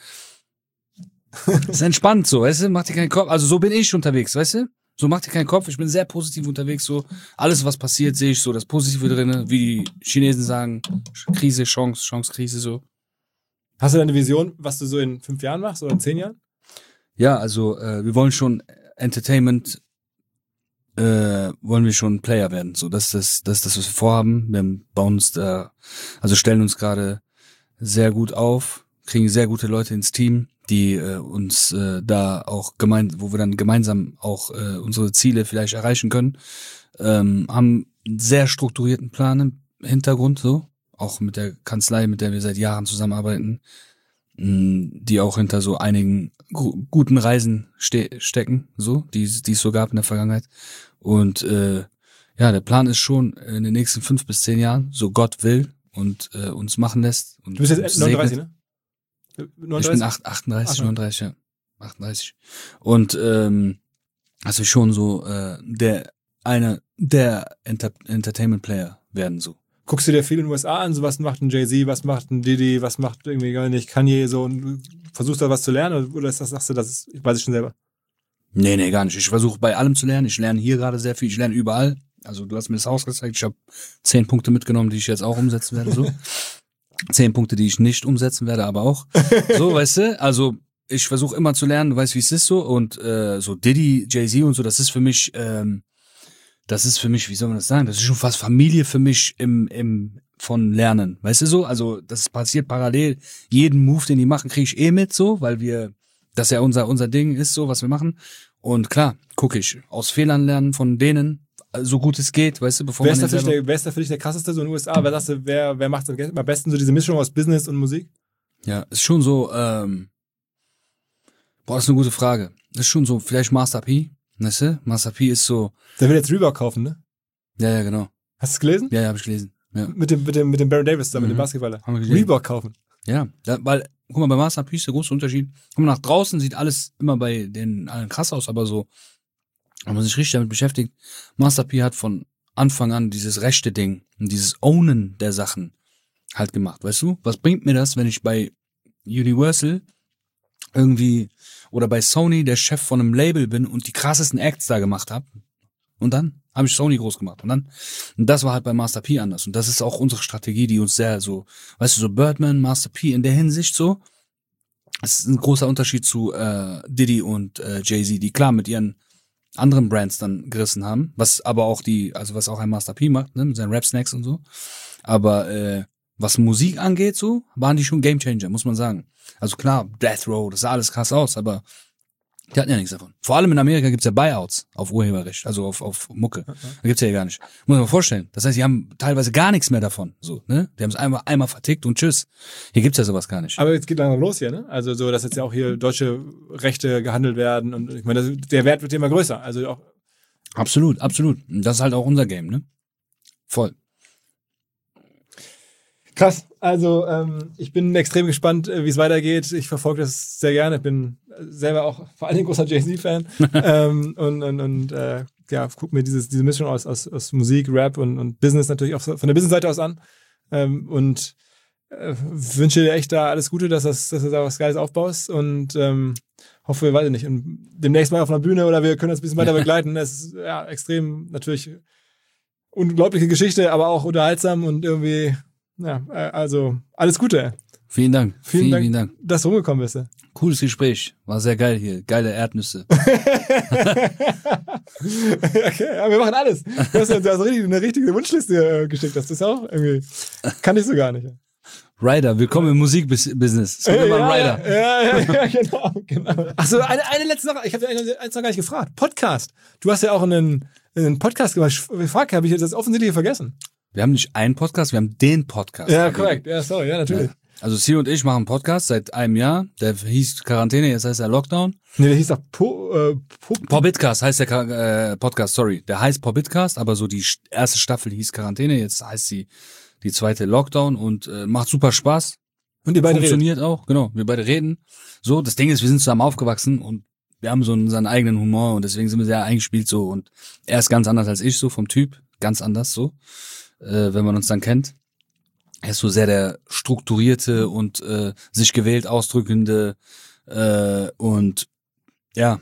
Ist entspannt, so, weißt du? Mach dir keinen Kopf. Also so bin ich unterwegs, weißt du? So, mach dir keinen Kopf. Ich bin sehr positiv unterwegs, so. Alles, was passiert, sehe ich so das Positive drinne. Wie die Chinesen sagen, Krise, Chance, Chance, Krise, so. Hast du da eine Vision, was du so in 5 Jahren machst oder in 10 Jahren? Ja, also wir wollen schon Entertainment, wollen wir schon Player werden. So, das ist das, was wir vorhaben. Wir bauen uns da, also stellen uns gerade sehr gut auf, kriegen sehr gute Leute ins Team, die uns da auch wo wir dann gemeinsam auch unsere Ziele vielleicht erreichen können. Haben einen sehr strukturierten Plan im Hintergrund, so. Auch mit der Kanzlei, mit der wir seit Jahren zusammenarbeiten, die auch hinter so einigen guten Reisen stecken, so, die es so gab in der Vergangenheit. Und ja, der Plan ist schon in den nächsten 5 bis 10 Jahren, so Gott will und uns machen lässt. Und du bist jetzt 39, ne? 39? Ich bin 38, 39, ja. 38. Und also schon so der Entertainment-Player werden, so. Guckst du dir viel in den USA an, so was macht ein Jay-Z, was macht ein Diddy, was macht irgendwie gar nicht Kanye, so, und versuchst da was zu lernen, oder sagst du, ich weiß es schon selber? Nee, gar nicht. Ich versuche bei allem zu lernen. Ich lerne hier gerade sehr viel, ich lerne überall. Also du hast mir das Haus gezeigt, ich habe 10 Punkte mitgenommen, die ich jetzt auch umsetzen werde, so. 10 Punkte, die ich nicht umsetzen werde, aber auch. So, weißt du, also ich versuche immer zu lernen, du weißt, wie es ist, so, und so Diddy, Jay-Z und so, das ist für mich, wie soll man das sagen? Das ist schon fast Familie für mich von Lernen. Weißt du so? Also, das passiert parallel. Jeden Move, den die machen, kriege ich mit so, weil das ja unser Ding ist, so, was wir machen. Und klar, gucke ich. Aus Fehlern lernen von denen, so gut es geht, weißt du, bevor wer ist da für dich der krasseste so in den USA? Wer sagst du, wer macht am besten so diese Mischung aus Business und Musik? Ja, ist schon so, das ist eine gute Frage. Das ist schon so, vielleicht Master P. Weißt du? Master P ist so. Der will jetzt Reebok kaufen, ne? Ja, genau. Hast du es gelesen? Ja, habe ich gelesen. Ja. Mit dem Baron Davis zusammen, mit dem Basketballer. Reebok kaufen. Ja, weil, guck mal, bei Master P ist der große Unterschied. Guck mal, nach draußen sieht alles immer bei den allen krass aus, aber so, wenn man sich richtig damit beschäftigt, Master P hat von Anfang an dieses rechte Ding und dieses Ownen der Sachen halt gemacht, weißt du? Was bringt mir das, wenn ich bei Universal irgendwie oder bei Sony der Chef von einem Label bin und die krassesten Acts da gemacht habe? Und dann habe ich Sony groß gemacht. Und das war halt bei Master P anders. Und das ist auch unsere Strategie, die uns sehr so, weißt du, so Birdman, Master P in der Hinsicht so. Es ist ein großer Unterschied zu Diddy und Jay-Z, die klar mit ihren anderen Brands dann gerissen haben, was aber auch was auch ein Master P macht, ne, mit seinen Rap-Snacks und so. Aber was Musik angeht, so, waren die schon Gamechanger, muss man sagen. Also klar, Death Row, das sah alles krass aus, aber die hatten ja nichts davon. Vor allem in Amerika gibt's ja Buyouts auf Urheberrecht, also auf Mucke. Da gibt's ja gar nicht. Muss man mal vorstellen. Das heißt, die haben teilweise gar nichts mehr davon. So, ne? Die haben es einmal vertickt und tschüss. Hier gibt's ja sowas gar nicht. Aber jetzt geht langsam los hier, ne? Also so, dass jetzt ja auch hier deutsche Rechte gehandelt werden und ich meine, der Wert wird immer größer. Also auch. Absolut. Das ist halt auch unser Game, ne? Voll. Krass, also ich bin extrem gespannt, wie es weitergeht. Ich verfolge das sehr gerne. Ich bin selber auch vor allem großer Jay-Z-Fan und guck mir diese Mischung aus Musik, Rap und Business natürlich auch von der Business-Seite aus an und wünsche dir echt da alles Gute, dass du da was Geiles aufbaust und hoffe, weiß ich nicht, demnächst mal auf einer Bühne oder wir können das ein bisschen weiter begleiten. Es ist ja extrem natürlich unglaubliche Geschichte, aber auch unterhaltsam und irgendwie. Ja, also alles Gute. Vielen Dank. Vielen Dank, dass du rumgekommen bist. Cooles Gespräch. War sehr geil hier. Geile Erdnüsse. Okay, ja, wir machen alles. Du hast eine richtige Wunschliste geschickt. Das ist auch irgendwie, kann ich so gar nicht. Rider, willkommen im Musikbusiness. Es kommt immer ein Rider. Ja, genau. Achso, eine letzte Sache. Ich habe dir eins noch gar nicht gefragt. Podcast. Du hast ja auch einen Podcast gemacht. Frage, habe ich jetzt das offensichtlich vergessen. Wir haben nicht einen Podcast, wir haben den Podcast. Ja, korrekt. Ja, sorry, ja, natürlich. Ja. Also Sio und ich machen einen Podcast seit einem Jahr. Der hieß Quarantäne, jetzt heißt er Lockdown. Nee, der hieß doch Porbitcast heißt der Podcast, sorry. Der heißt Porbitcast, aber so die erste Staffel hieß Quarantäne, jetzt heißt die zweite Lockdown und macht super Spaß. Und ihr beide funktioniert auch, genau. Wir beide reden. So, das Ding ist, wir sind zusammen aufgewachsen und wir haben so seinen eigenen Humor und deswegen sind wir sehr eingespielt so und er ist ganz anders als ich so vom Typ, ganz anders so, wenn man uns dann kennt. Er ist so sehr der strukturierte und sich gewählt ausdrückende und ja,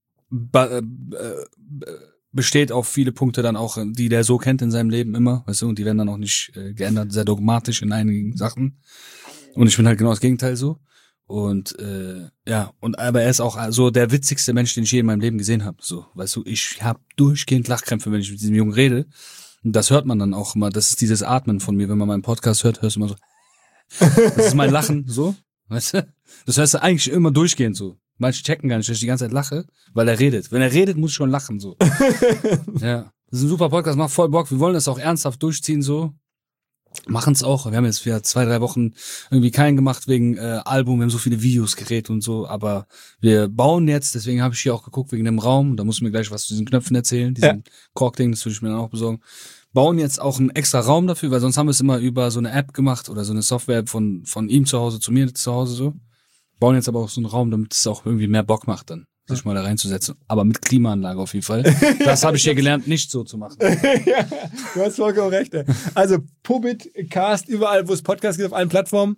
besteht auf viele Punkte dann auch, die der so kennt in seinem Leben immer, weißt du, und die werden dann auch nicht geändert, sehr dogmatisch in einigen Sachen. Und ich bin halt genau das Gegenteil so. Und aber er ist auch so der witzigste Mensch, den ich je in meinem Leben gesehen habe. So, weißt du, ich habe durchgehend Lachkrämpfe, wenn ich mit diesem Jungen rede. Und das hört man dann auch immer. Das ist dieses Atmen von mir, wenn man meinen Podcast hört, hörst du immer so. Das ist mein Lachen, so, weißt du? Das hörst du eigentlich immer durchgehend so. Manche checken gar nicht, dass ich die ganze Zeit lache, weil er redet. Wenn er redet, muss ich schon lachen, so. Ja. Das ist ein super Podcast, macht voll Bock. Wir wollen das auch ernsthaft durchziehen, so. Machen es auch. Wir haben jetzt wieder 2-3 Wochen irgendwie keinen gemacht wegen Album. Wir haben so viele Videos gedreht und so. Aber wir bauen jetzt, deswegen habe ich hier auch geguckt wegen dem Raum. Da musst du mir gleich was zu diesen Knöpfen erzählen. Diesen Korkding, das würde ich mir dann auch besorgen. Bauen jetzt auch einen extra Raum dafür, weil sonst haben wir es immer über so eine App gemacht oder so eine Software von ihm zu Hause zu mir zu Hause so. Bauen jetzt aber auch so einen Raum, damit es auch irgendwie mehr Bock macht dann, sich mal da reinzusetzen. Aber mit Klimaanlage auf jeden Fall. Das habe ich hier gelernt, nicht so zu machen. Ja, du hast vollkommen recht. Also Pobitcast, überall, wo es Podcasts gibt, auf allen Plattformen.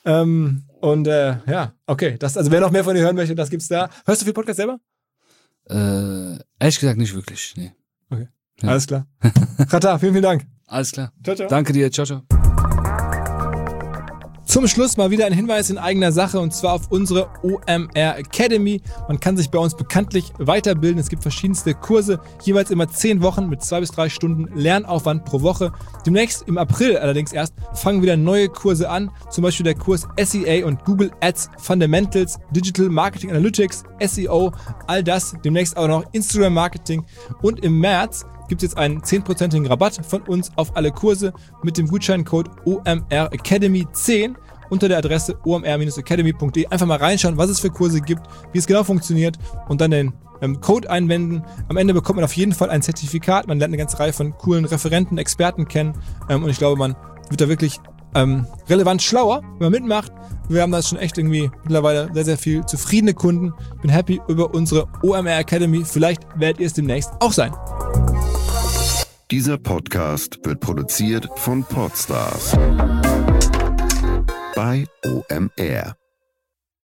Okay. Also wer noch mehr von dir hören möchte, das gibt's da. Hörst du viel Podcast selber? Ehrlich gesagt nicht wirklich, nee. Okay, ja. Alles klar. Rata, vielen Dank. Alles klar. Ciao, ciao. Danke dir, ciao, ciao. Zum Schluss mal wieder ein Hinweis in eigener Sache und zwar auf unsere OMR Academy. Man kann sich bei uns bekanntlich weiterbilden. Es gibt verschiedenste Kurse, jeweils immer 10 Wochen mit 2 bis 3 Stunden Lernaufwand pro Woche. Demnächst im April allerdings erst fangen wieder neue Kurse an. Zum Beispiel der Kurs SEA und Google Ads Fundamentals, Digital Marketing Analytics, SEO, all das. Demnächst auch noch Instagram Marketing und im März gibt es jetzt einen 10%igen Rabatt von uns auf alle Kurse mit dem Gutscheincode OMR Academy 10 unter der Adresse omr-academy.de. Einfach mal reinschauen, was es für Kurse gibt, wie es genau funktioniert und dann den Code einwenden. Am Ende bekommt man auf jeden Fall ein Zertifikat. Man lernt eine ganze Reihe von coolen Referenten, Experten kennen und ich glaube, man wird da wirklich relevant schlauer, wenn man mitmacht. Wir haben da schon echt irgendwie mittlerweile sehr, sehr viel zufriedene Kunden. Ich bin happy über unsere OMR Academy. Vielleicht werdet ihr es demnächst auch sein. Dieser Podcast wird produziert von Podstars bei OMR.